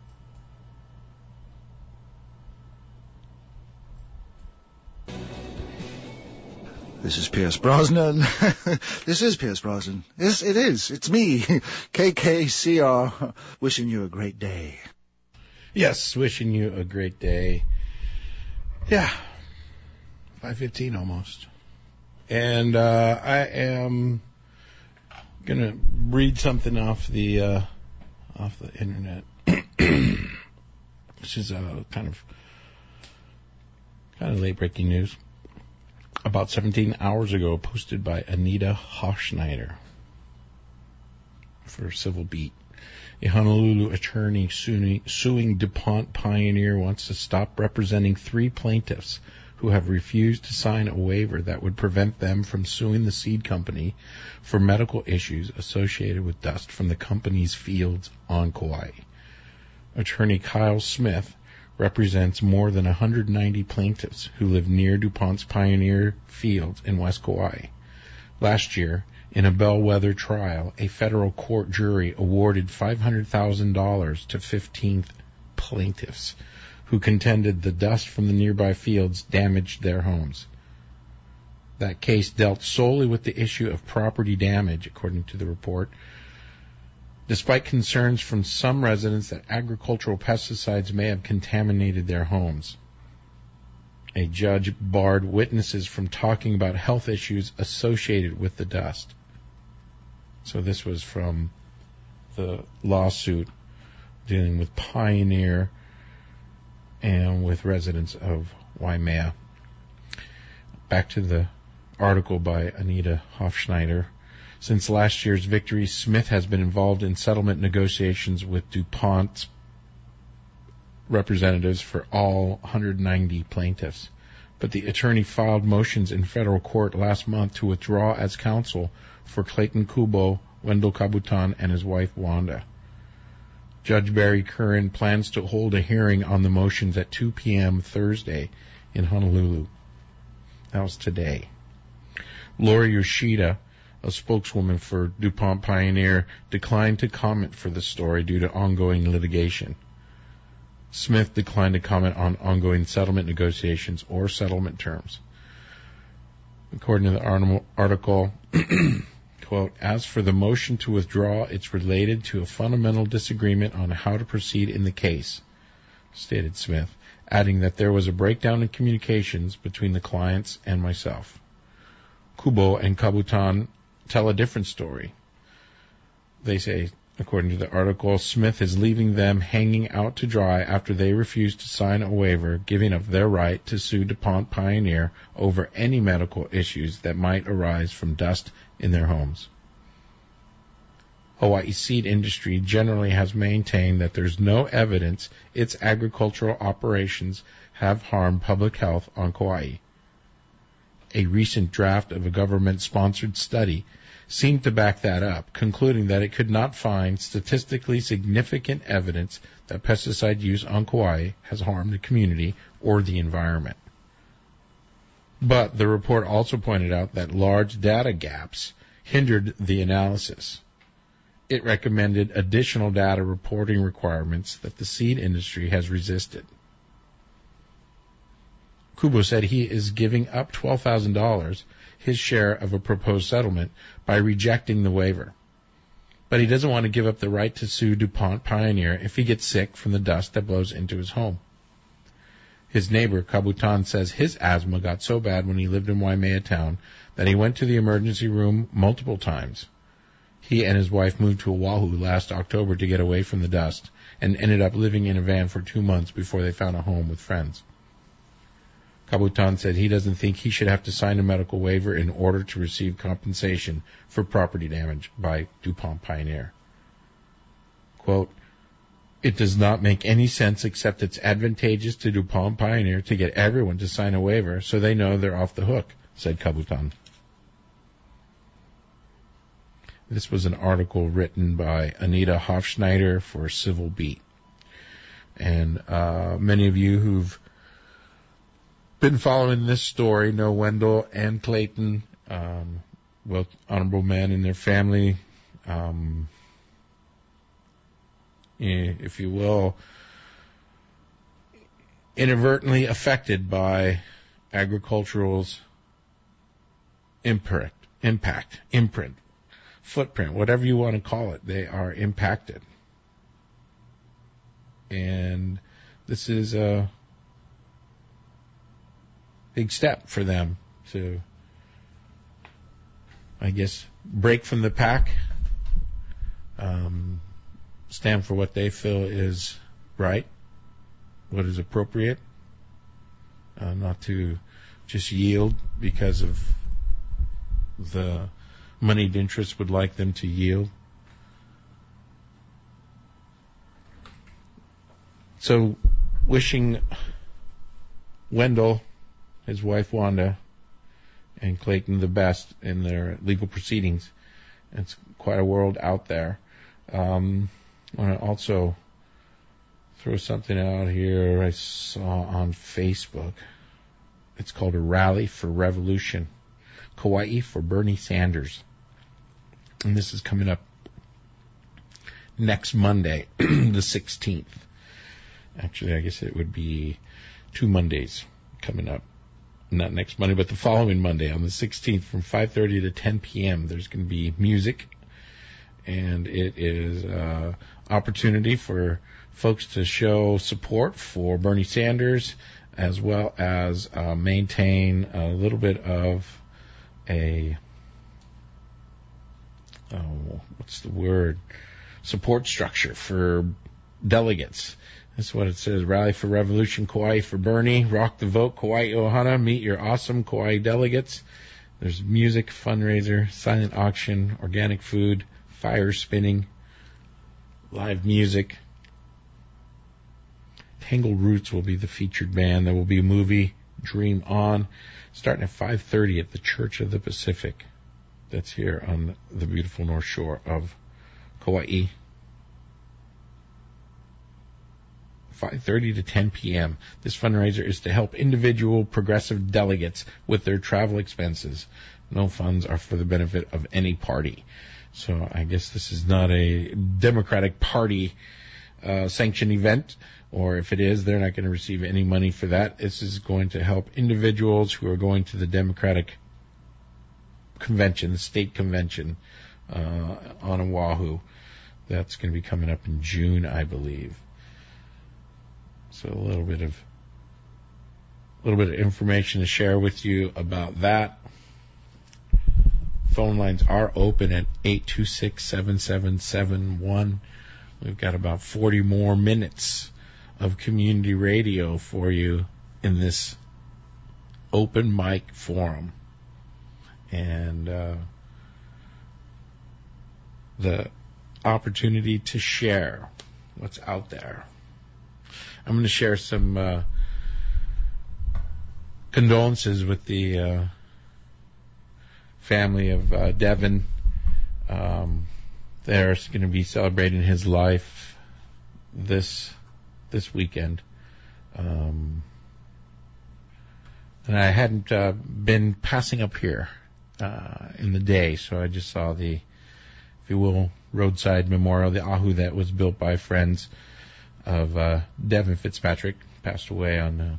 O: This is Pierce Brosnan. This is Pierce Brosnan. Yes, it is. It's me, K K C R, wishing you a great day.
A: Yes, wishing you a great day. Yeah, five fifteen almost. And uh, I am going to read something off the uh, off the internet. This is uh, kind of kind of late breaking news. About seventeen hours ago, posted by Anita Hofschneider for Civil Beat. A Honolulu attorney suing, suing DuPont Pioneer wants to stop representing three plaintiffs who have refused to sign a waiver that would prevent them from suing the seed company for medical issues associated with dust from the company's fields on Kauai. Attorney Kyle Smith represents more than one hundred ninety plaintiffs who live near DuPont's Pioneer fields in West Kauai. Last year, in a bellwether trial, a federal court jury awarded five hundred thousand dollars to fifteen plaintiffs who contended the dust from the nearby fields damaged their homes. That case dealt solely with the issue of property damage, according to the report, despite concerns from some residents that agricultural pesticides may have contaminated their homes. A judge barred witnesses from talking about health issues associated with the dust. So this was from the lawsuit dealing with Pioneer and with residents of Waimea. Back to the article by Anita Hofschneider. Since last year's victory, Smith has been involved in settlement negotiations with DuPont's representatives for all one hundred ninety plaintiffs. But the attorney filed motions in federal court last month to withdraw as counsel for Clayton Kubo, Wendell Kabutan, and his wife Wanda. Judge Barry Curran plans to hold a hearing on the motions at two p.m. Thursday in Honolulu. That was today. Lori Yoshida, a spokeswoman for DuPont Pioneer, declined to comment for the story due to ongoing litigation. Smith declined to comment on ongoing settlement negotiations or settlement terms. According to the article, quote, as for the motion to withdraw, it's related to a fundamental disagreement on how to proceed in the case, stated Smith, adding that there was a breakdown in communications between the clients and myself. Kubo and Kabutan tell a different story. They say, according to the article, Smith is leaving them hanging out to dry after they refuse to sign a waiver giving up their right to sue DuPont Pioneer over any medical issues that might arise from dust in their homes. Hawaii's seed industry generally has maintained that there's no evidence its agricultural operations have harmed public health on Kauai. A recent draft of a government-sponsored study seemed to back that up, concluding that it could not find statistically significant evidence that pesticide use on Kauai has harmed the community or the environment. But the report also pointed out that large data gaps hindered the analysis. It recommended additional data reporting requirements that the seed industry has resisted. Kubo said he is giving up twelve thousand dollars, his share of a proposed settlement, by rejecting the waiver. But he doesn't want to give up the right to sue DuPont Pioneer if he gets sick from the dust that blows into his home. His neighbor, Kabutan, says his asthma got so bad when he lived in Waimea Town that he went to the emergency room multiple times. He and his wife moved to Oahu last October to get away from the dust and ended up living in a van for two months before they found a home with friends. Kabutan said he doesn't think he should have to sign a medical waiver in order to receive compensation for property damage by DuPont Pioneer. Quote, it does not make any sense except it's advantageous to DuPont Pioneer to get everyone to sign a waiver so they know they're off the hook, said Kabutan. This was an article written by Anita Hofschneider for Civil Beat. And uh, many of you who've been following this story know Wendell and Clayton, um, well, honorable men and their family. Um, if you will, inadvertently affected by agricultural's impact, impact, imprint, footprint, whatever you want to call it. They are impacted. And this is a big step for them to, I guess, break from the pack, um, stand for what they feel is right, what is appropriate, uh, not to just yield because of the moneyed interests would like them to yield. So, wishing Wendell, his wife Wanda, and Clayton the best in their legal proceedings. It's quite a world out there. Um, I want to also throw something out here I saw on Facebook. It's called a Rally for Revolution, Kauai for Bernie Sanders. And this is coming up next Monday, the sixteenth. Actually, I guess it would be two Mondays coming up. Not next Monday, but the following Monday on the sixteenth from five thirty to ten p.m. There's going to be music, and it is an opportunity for folks to show support for Bernie Sanders, as well as uh, maintain a little bit of a, oh, what's the word, support structure for delegates. That's what it says. Rally for Revolution, Kauai for Bernie. Rock the vote, Kauai Ohana. Meet your awesome Kauai delegates. There's music, fundraiser, silent auction, organic food, fire spinning, live music. Tangled Roots will be the featured band. There will be a movie, Dream On, starting at five thirty at the Church of the Pacific. That's here on the beautiful North Shore of Kauai. five thirty to ten p.m. This fundraiser is to help individual progressive delegates with their travel expenses. No funds are for the benefit of any party. So I guess this is not a Democratic Party uh, sanctioned event, or if it is, they're not going to receive any money for that. This is going to help individuals who are going to the Democratic convention, the state convention uh, on Oahu. That's going to be coming up in June, I believe. So a little bit of a little bit of information to share with you about that. Phone lines are open at eight two six, seven seven seven one. We've got about forty more minutes of community radio for you in this open mic forum. And uh, the opportunity to share what's out there. I'm going to share some uh, condolences with the uh, family of uh, Devin. Um, they're going to be celebrating his life this this weekend. Um, and I hadn't uh, been passing up here uh, in the day, so I just saw the, if you will, roadside memorial, the ahu that was built by friends of uh, Devin Fitzpatrick, passed away on uh,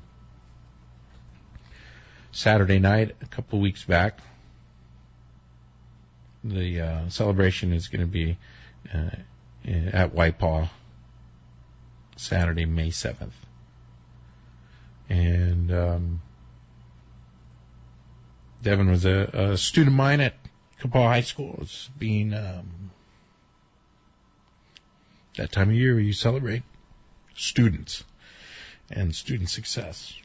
A: Saturday night a couple of weeks back. The uh, celebration is going to be uh, at Waipaw Saturday, May seventh. And um, Devin was a, a student of mine at Kapaa High School. It's being um, that time of year where you celebrate students and student success.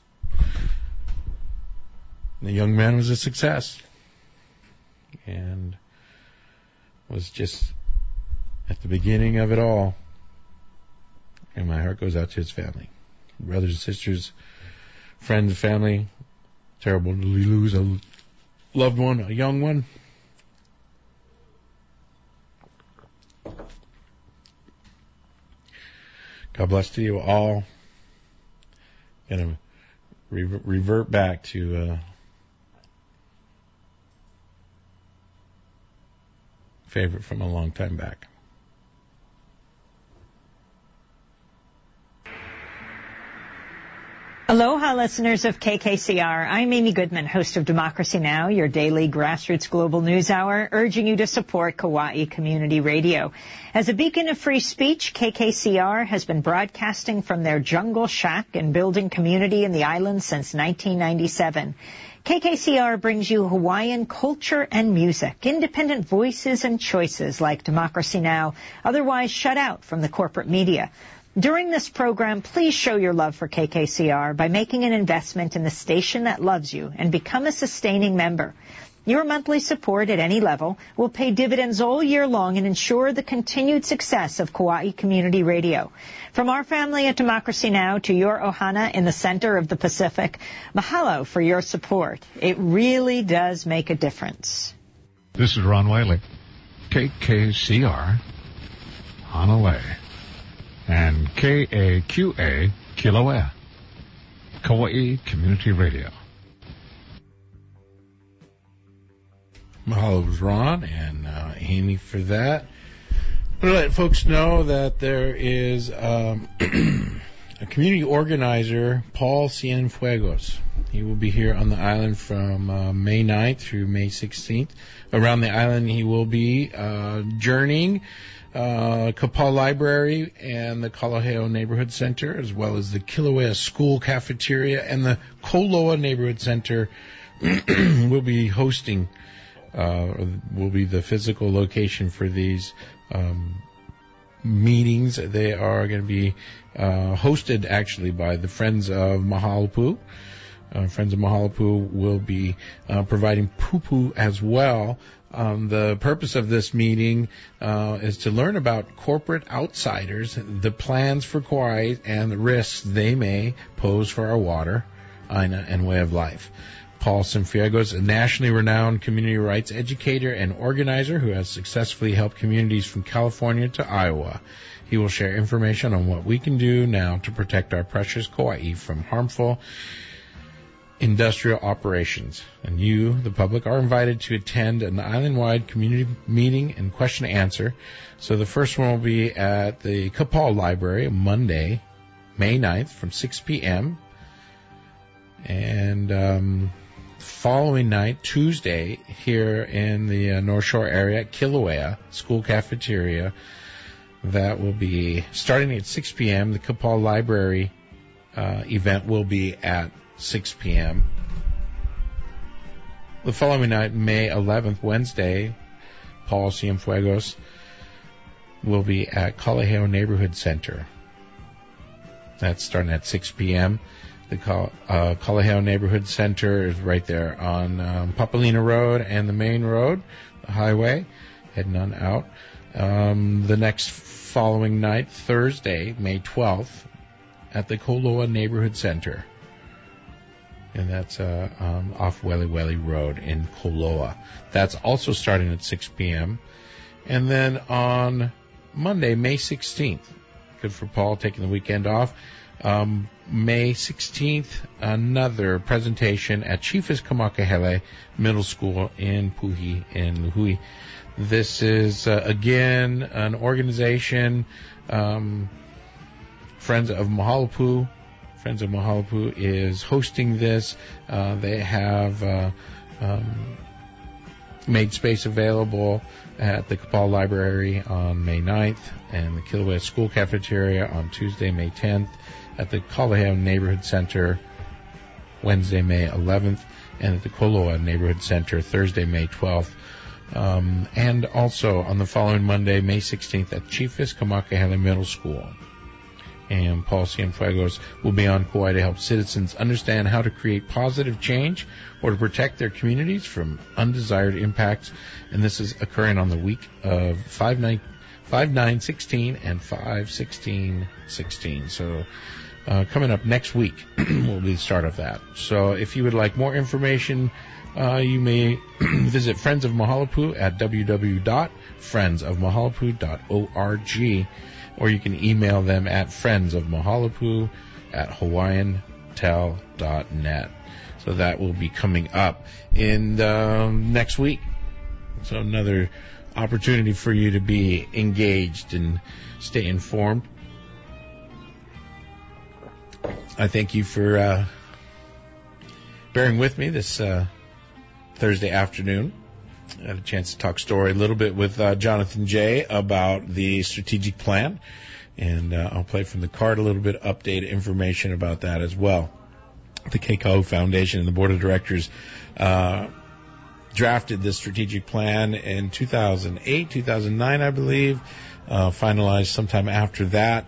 A: The young man was a success and was just at the beginning of it all. And my heart goes out to his family, brothers and sisters, friends and family. Terrible to lose a loved one, a young one. God bless to you all. Gonna re- revert back to uh, favorite from a long time back.
G: listeners of K K C R. I'm Amy Goodman, host of Democracy Now!, your daily grassroots global news hour, urging you to support Kauai Community Radio. As a beacon of free speech, K K C R has been broadcasting from their jungle shack and building community in the island since nineteen ninety-seven. K K C R brings you Hawaiian culture and music, independent voices and choices like Democracy Now!, otherwise shut out from the corporate media. During this program, please show your love for K K C R by making an investment in the station that loves you and become a sustaining member. Your monthly support at any level will pay dividends all year long and ensure the continued success of Kauai Community Radio. From our family at Democracy Now! To your ohana in the center of the Pacific, mahalo for your support. It really does make a difference.
F: This is Ron Wiley, K K C R, Honolulu, and K A Q A, Kilauea, Kauai Community Radio.
A: Mahalo was Ron and uh, Amy for that. I want to let folks know that there is um, a community organizer, Paul Cienfuegos. He will be here on the island from uh, May ninth through May sixteenth. Around the island, he will be uh, journeying uh, Kapaa Library and the Kalaheo Neighborhood Center, as well as the Kilauea School Cafeteria and the Koloa Neighborhood Center will be hosting, uh, will be the physical location for these um, meetings. They are going to be uh, hosted actually by the Friends of Mahalapu. Uh, Friends of Mahalapu will be uh, providing pupu as well. Um, the purpose of this meeting uh, is to learn about corporate outsiders, the plans for Kauai, and the risks they may pose for our water, aina, and way of life. Paul Cienfuegos, a nationally renowned community rights educator and organizer who has successfully helped communities from California to Iowa. He will share information on what we can do now to protect our precious Kauai from harmful industrial operations. And you, the public, are invited to attend an island-wide community meeting and question and answer. So the first one will be at the Kapaa Library Monday, May ninth from six p.m. And um, following night, Tuesday, here in the uh, North Shore area at Kilauea School Cafeteria. That will be starting at six p.m. The Kapaa Library uh, event will be at six p.m. The following night, May eleventh, Wednesday, Paul Cienfuegos will be at Kalaheo Neighborhood Center. That's starting at six p.m. The uh, Kalaheo Neighborhood Center is right there on um, Papalina Road and the main road, the highway, heading on out. Um, the next following night, Thursday, May twelfth, at the Koloa Neighborhood Center. And that's uh, um, off Wele Wele Road in Koloa. That's also starting at six p.m. And then on Monday, May sixteenth, good for Paul taking the weekend off, um, May sixteenth, another presentation at Chiefus Kamakahele Middle School in Puhi in Lihue. This is, uh, again, an organization, um, Friends of Mahalapu. Friends of Mahalapu is hosting this. Uh, they have uh, um, made space available at the Kapaa Library on May ninth and the Kilauea School Cafeteria on Tuesday, May tenth, at the Kalaheo Neighborhood Center Wednesday, May eleventh, and at the Koloa Neighborhood Center Thursday, May twelfth. Um, and also on the following Monday, May sixteenth, at Chiefus Kamakahele Middle School. And Paul Cienfuegos will be on Kauai to help citizens understand how to create positive change or to protect their communities from undesired impacts. And this is occurring on the week of five nine sixteen and five sixteen sixteen. So uh, coming up next week will be the start of that. So if you would like more information, uh, you may visit Friends of Mahalapu at w w w dot friends of mahalapu dot org. Or you can email them at friendsofmahalapu at hawaiian tel dot net. So that will be coming up in um, next week. So another opportunity for you to be engaged and stay informed. I thank you for uh, bearing with me this uh, Thursday afternoon. I had a chance to talk story a little bit with uh, Jonathan J. about the strategic plan, and uh, I'll play from the card a little bit, update information about that as well. The K C O Foundation and the Board of Directors uh, drafted this strategic plan in two thousand eight, two thousand nine, I believe, uh, finalized sometime after that.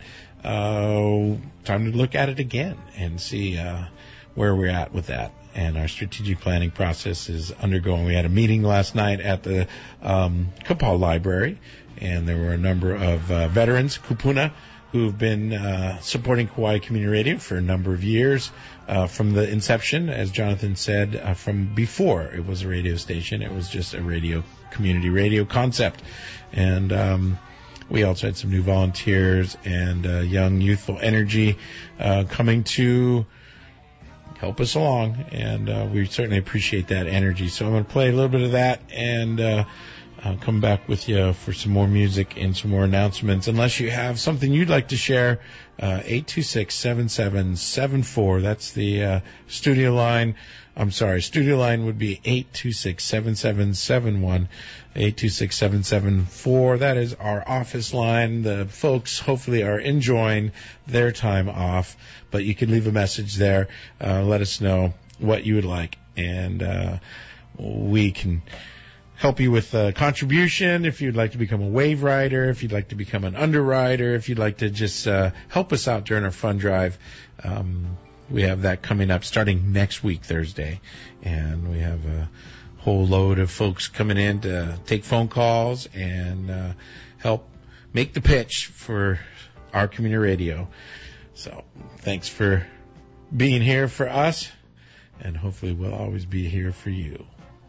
A: Uh, time to look at it again and see uh, where we're at with that. And our strategic planning process is undergoing. We had a meeting last night at the um, Kapaa Library, and there were a number of uh, veterans, kupuna, who've been uh, supporting Kauai Community Radio for a number of years, uh, from the inception, as Jonathan said, uh, from before it was a radio station. It was just a radio, community radio concept. And um, we also had some new volunteers and uh, young, youthful energy uh, coming to help us along, and uh, we certainly appreciate that energy. So I'm going to play a little bit of that, and uh, I'll come back with you for some more music and some more announcements. Unless you have something you'd like to share, uh, eight two six, seven seven seven four. That's the uh, studio line. I'm sorry, studio line would be eight two six, seven seven seven one, eight two six, seven seven four. That is our office line. The folks hopefully are enjoying their time off, but you can leave a message there. Uh, let us know what you would like, and uh, we can help you with a contribution. If you'd like to become a wave rider, if you'd like to become an underwriter, if you'd like to just uh, help us out during our fund drive, um, we have that coming up starting next week, Thursday. And we have a whole load of folks coming in to take phone calls and uh, help make the pitch for our community radio. So thanks for being here for us, and hopefully we'll always be here for you.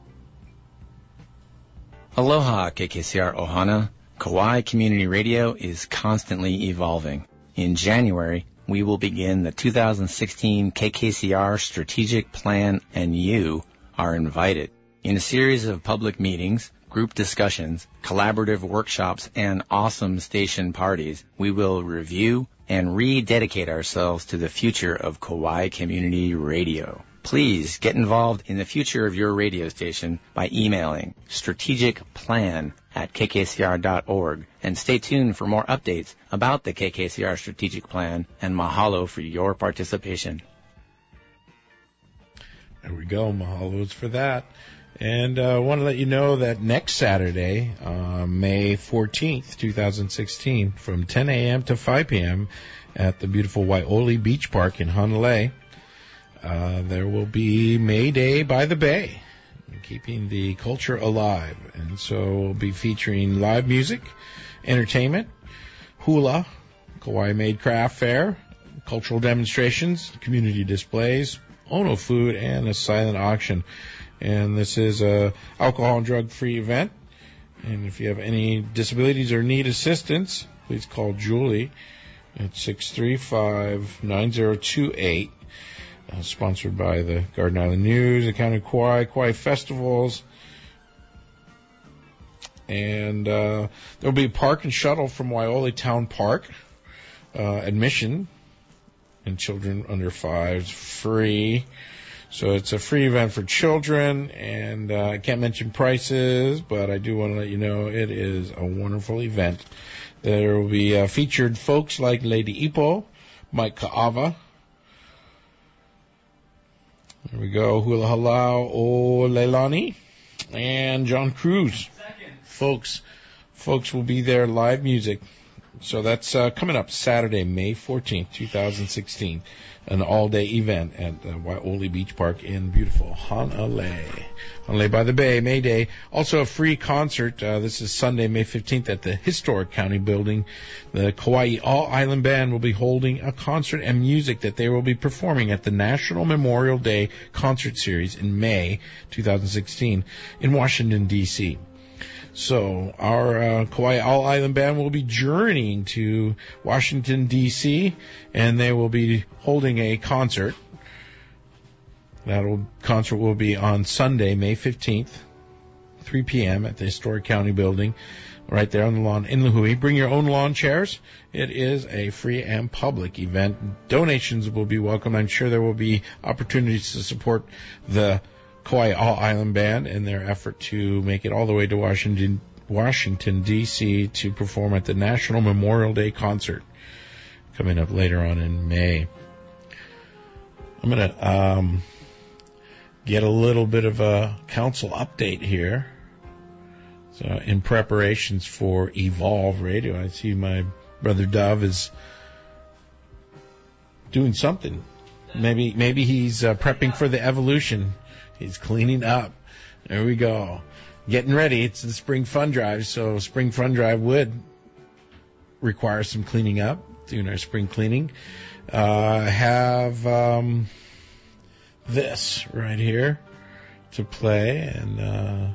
P: Aloha, K K C R Ohana. Kauai Community Radio is constantly evolving. In January, we will begin the two thousand sixteen K K C R Strategic Plan, and you are invited. In a series of public meetings, group discussions, collaborative workshops, and awesome station parties, we will review and rededicate ourselves to the future of Kauai Community Radio. Please get involved in the future of your radio station by emailing strategicplan at k k c r dot org, and stay tuned for more updates about the K K C R Strategic Plan, and mahalo for your participation.
A: There we go. Mahalos for that. And I uh, want to let you know that next Saturday, uh, May fourteenth, twenty sixteen, from ten a.m. to five p.m. at the beautiful Waiole Beach Park in Honolulu, uh, there will be May Day by the Bay, keeping the culture alive. And so we'll be featuring live music, entertainment, hula, Kauai-made craft fair, cultural demonstrations, community displays, Ono food, and a silent auction. And this is a alcohol and drug-free event. And if you have any disabilities or need assistance, please call Julie at six three five, nine zero two eight. Uh, sponsored by the Garden Island News, the County of Kauai, Kauai Festivals. And uh, there'll be a park and shuttle from Waiole Town Park. Uh, admission, and children under five is free. So it's a free event for children, and uh, I can't mention prices, but I do want to let you know it is a wonderful event. There will be uh, featured folks like Lady Ipo, Mike Ka'ava. There we go, Hula Halau O Leilani, and John Cruz. Folks, folks will be there, live music. So that's uh, coming up Saturday, May fourteenth, twenty sixteen, an all-day event at uh, Waiole Beach Park in beautiful Honolulu. Honolulu by the Bay, May Day. Also a free concert. Uh, this is Sunday, May fifteenth at the Historic County Building. The Kauai All-Island Band will be holding a concert and music that they will be performing at the National Memorial Day Concert Series in May twenty sixteen in Washington, D C So our uh, Kauai All-Island Band will be journeying to Washington, D C, and they will be holding a concert. That will, concert will be on Sunday, May fifteenth, three p.m. at the Historic County Building, right there on the lawn in Lihue. Bring your own lawn chairs. It is a free and public event. Donations will be welcome. I'm sure there will be opportunities to support the Kauai All-Island Band in their effort to make it all the way to Washington, Washington, D C to perform at the National Memorial Day Concert coming up later on in May. I'm going to um, get a little bit of a council update here. So in preparations for Evolve Radio, I see my brother Dove is doing something. Maybe maybe he's uh, prepping for the evolution. He's cleaning up. There we go. Getting ready. It's the Spring Fun Drive, so Spring Fun Drive would require some cleaning up, doing our spring cleaning. Uh, I have um, this right here to play, and uh,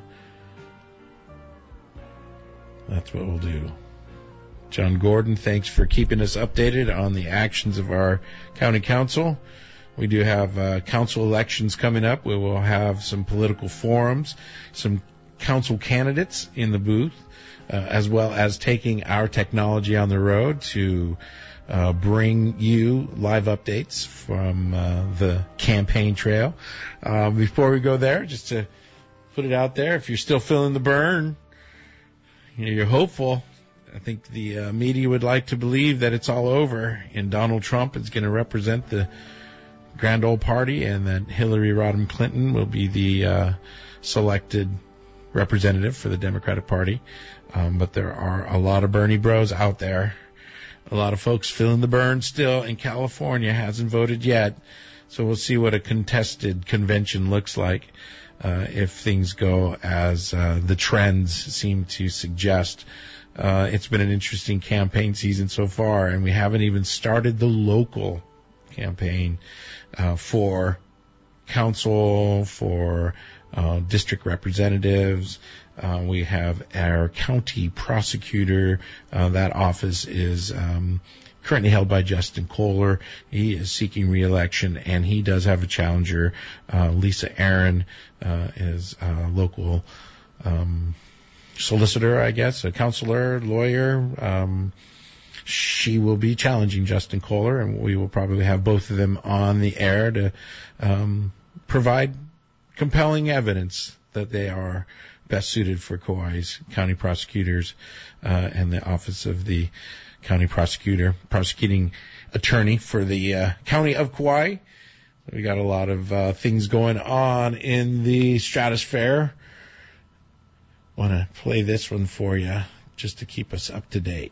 A: that's what we'll do. John Gordon, thanks for keeping us updated on the actions of our county council. We do have uh, council elections coming up. We will have some political forums, some council candidates in the booth, uh, as well as taking our technology on the road to uh, bring you live updates from uh, the campaign trail. Uh, before we go there, just to put it out there, if you're still feeling the burn, you know, you're hopeful. I think the uh, media would like to believe that it's all over and Donald Trump is going to represent the grand old party and that Hillary Rodham Clinton will be the uh, selected representative for the Democratic Party. Um, but there are a lot of Bernie bros out there. A lot of folks feeling the burn still, and California hasn't voted yet. So we'll see what a contested convention looks like uh, if things go as uh, the trends seem to suggest. Uh, it's been an interesting campaign season so far, and we haven't even started the local campaign uh, for council, for uh, district representatives. Uh, we have our county prosecutor. Uh, that office is um, currently held by Justin Kohler. He is seeking re-election, and he does have a challenger. Uh, Lisa Aaron uh, is a local um solicitor, I guess, a counselor, lawyer. Um, she will be challenging Justin Kohler, and we will probably have both of them on the air to um, provide compelling evidence that they are best suited for Kauai's county prosecutors uh, and the office of the county prosecutor, prosecuting attorney for the uh, county of Kauai. We got a lot of uh, things going on in the stratosphere. Want to play this one for you just to keep us up to date.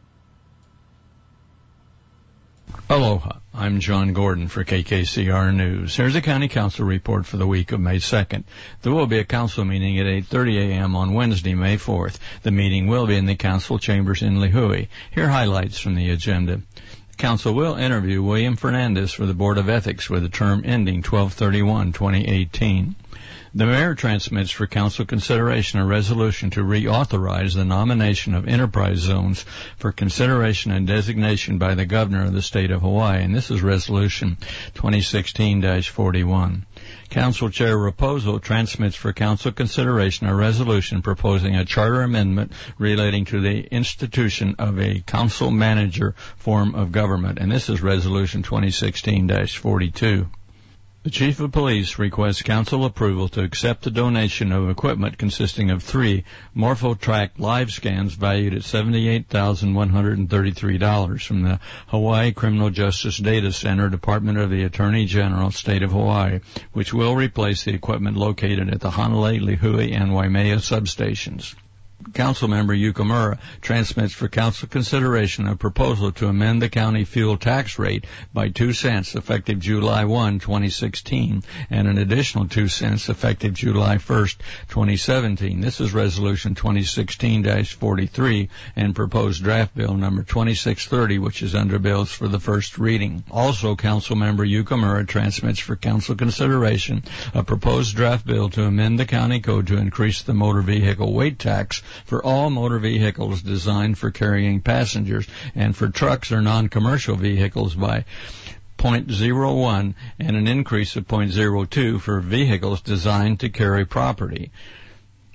Q: Aloha, I'm John Gordon for K K C R News. Here's a county council report for the week of May second. There will be a council meeting at eight thirty a.m. on Wednesday, May fourth. The meeting will be in the council chambers in Lihue. Here are highlights from the agenda. The council will interview William Fernandez for the Board of Ethics with a term ending twelve thirty-one twenty eighteen. The mayor transmits for council consideration a resolution to reauthorize the nomination of enterprise zones for consideration and designation by the governor of the state of Hawaii, and this is resolution twenty sixteen dash forty-one. Council Chair Raposo transmits for council consideration a resolution proposing a charter amendment relating to the institution of a council manager form of government, and this is resolution twenty sixteen dash forty-two. The Chief of Police requests council approval to accept the donation of equipment consisting of three MorphoTrack live scans valued at seventy-eight thousand one hundred thirty-three dollars from the Hawaii Criminal Justice Data Center, Department of the Attorney General, State of Hawaii, which will replace the equipment located at the Hanalei, Lihue, and Waimea substations. Councilmember Yukamura transmits for council consideration a proposal to amend the county fuel tax rate by two cents effective July first, twenty sixteen, and an additional two cents effective July first, twenty seventeen. This is resolution twenty sixteen dash forty-three and proposed draft bill number twenty-six thirty, which is under bills for the first reading. Also, Councilmember Yukamura transmits for council consideration a proposed draft bill to amend the county code to increase the motor vehicle weight tax for all motor vehicles designed for carrying passengers and for trucks or non-commercial vehicles by zero point zero one and an increase of zero point zero two for vehicles designed to carry property.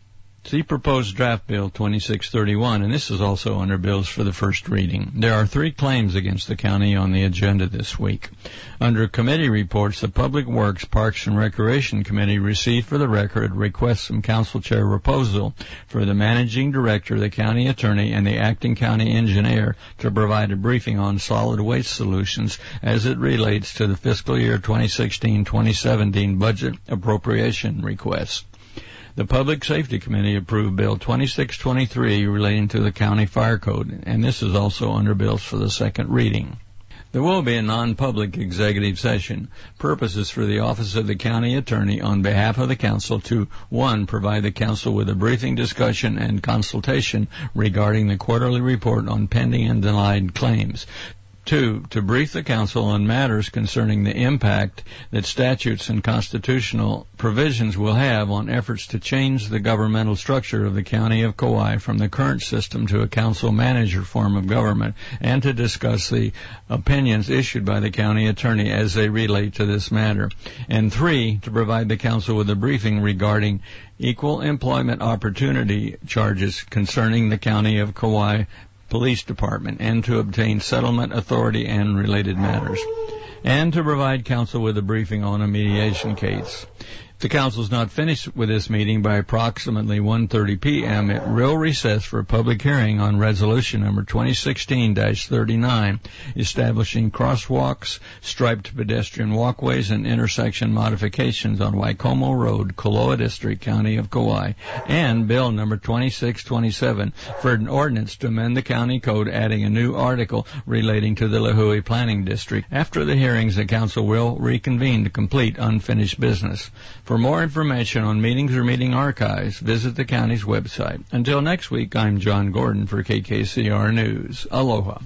Q: See proposed draft bill twenty-six thirty-one, and this is also under bills for the first reading. There are three claims against the county on the agenda this week. Under committee reports, the Public Works, Parks and Recreation Committee received for the record requests from Council Chair Raposo for the Managing Director, the County Attorney, and the Acting County Engineer to provide a briefing on solid waste solutions as it relates to the fiscal year twenty sixteen twenty seventeen budget appropriation requests. The Public Safety Committee approved Bill twenty-six twenty-three relating to the County Fire Code, and this is also under bills for the second reading. There will be a non-public executive session. Purposes for the Office of the County Attorney on behalf of the Council to, one, provide the Council with a briefing, discussion, and consultation regarding the quarterly report on pending and denied claims. Two, to brief the Council on matters concerning the impact that statutes and constitutional provisions will have on efforts to change the governmental structure of the County of Kauai from the current system to a council-manager form of government, and to discuss the opinions issued by the County Attorney as they relate to this matter. And three, to provide the Council with a briefing regarding equal employment opportunity charges concerning the County of Kauai Police Department, and to obtain settlement authority and related matters, and to provide Council with a briefing on a mediation case. If the Council is not finished with this meeting by approximately one thirty p.m., it will recess for a public hearing on Resolution Number twenty sixteen dash thirty-nine, establishing crosswalks, striped pedestrian walkways, and intersection modifications on Waikomo Road, Koloa District, County of Kauai, and Bill Number twenty-six twenty-seven for an ordinance to amend the County Code, adding a new article relating to the Lihue Planning District. After the hearings, the Council will reconvene to complete unfinished business. For more information on meetings or meeting archives, visit the county's website. Until next week, I'm John Gordon for K K C R News. Aloha.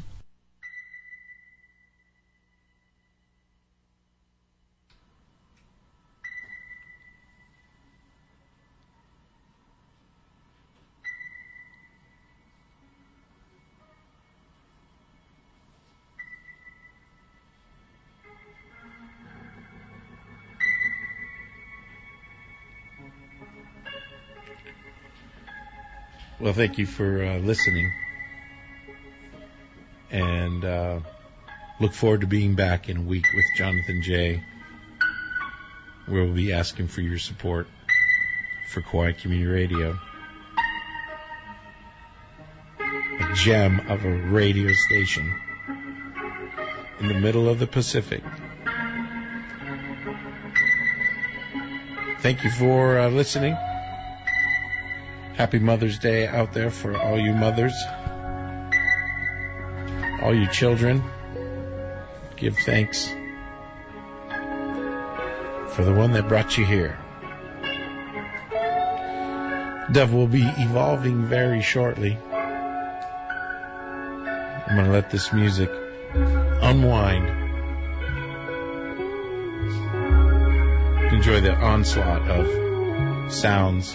A: Well, thank you for uh, listening, and uh, look forward to being back in a week with Jonathan J., where we'll be asking for your support for Kauai Community Radio, a gem of a radio station in the middle of the Pacific. Thank you for uh, listening. Happy Mother's Day out there for all you mothers, all you children. Give thanks for the one that brought you here. Dove will be evolving very shortly. I'm going to let this music unwind. Enjoy the onslaught of sounds.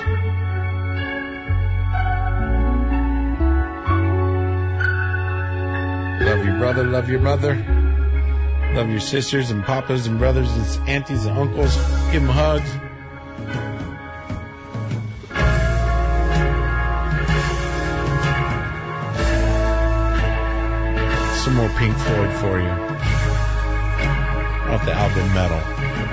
A: Love your brother, love your mother, love your sisters and papas and brothers and aunties and uncles. Give them hugs. Some more Pink Floyd for you off the album Metal.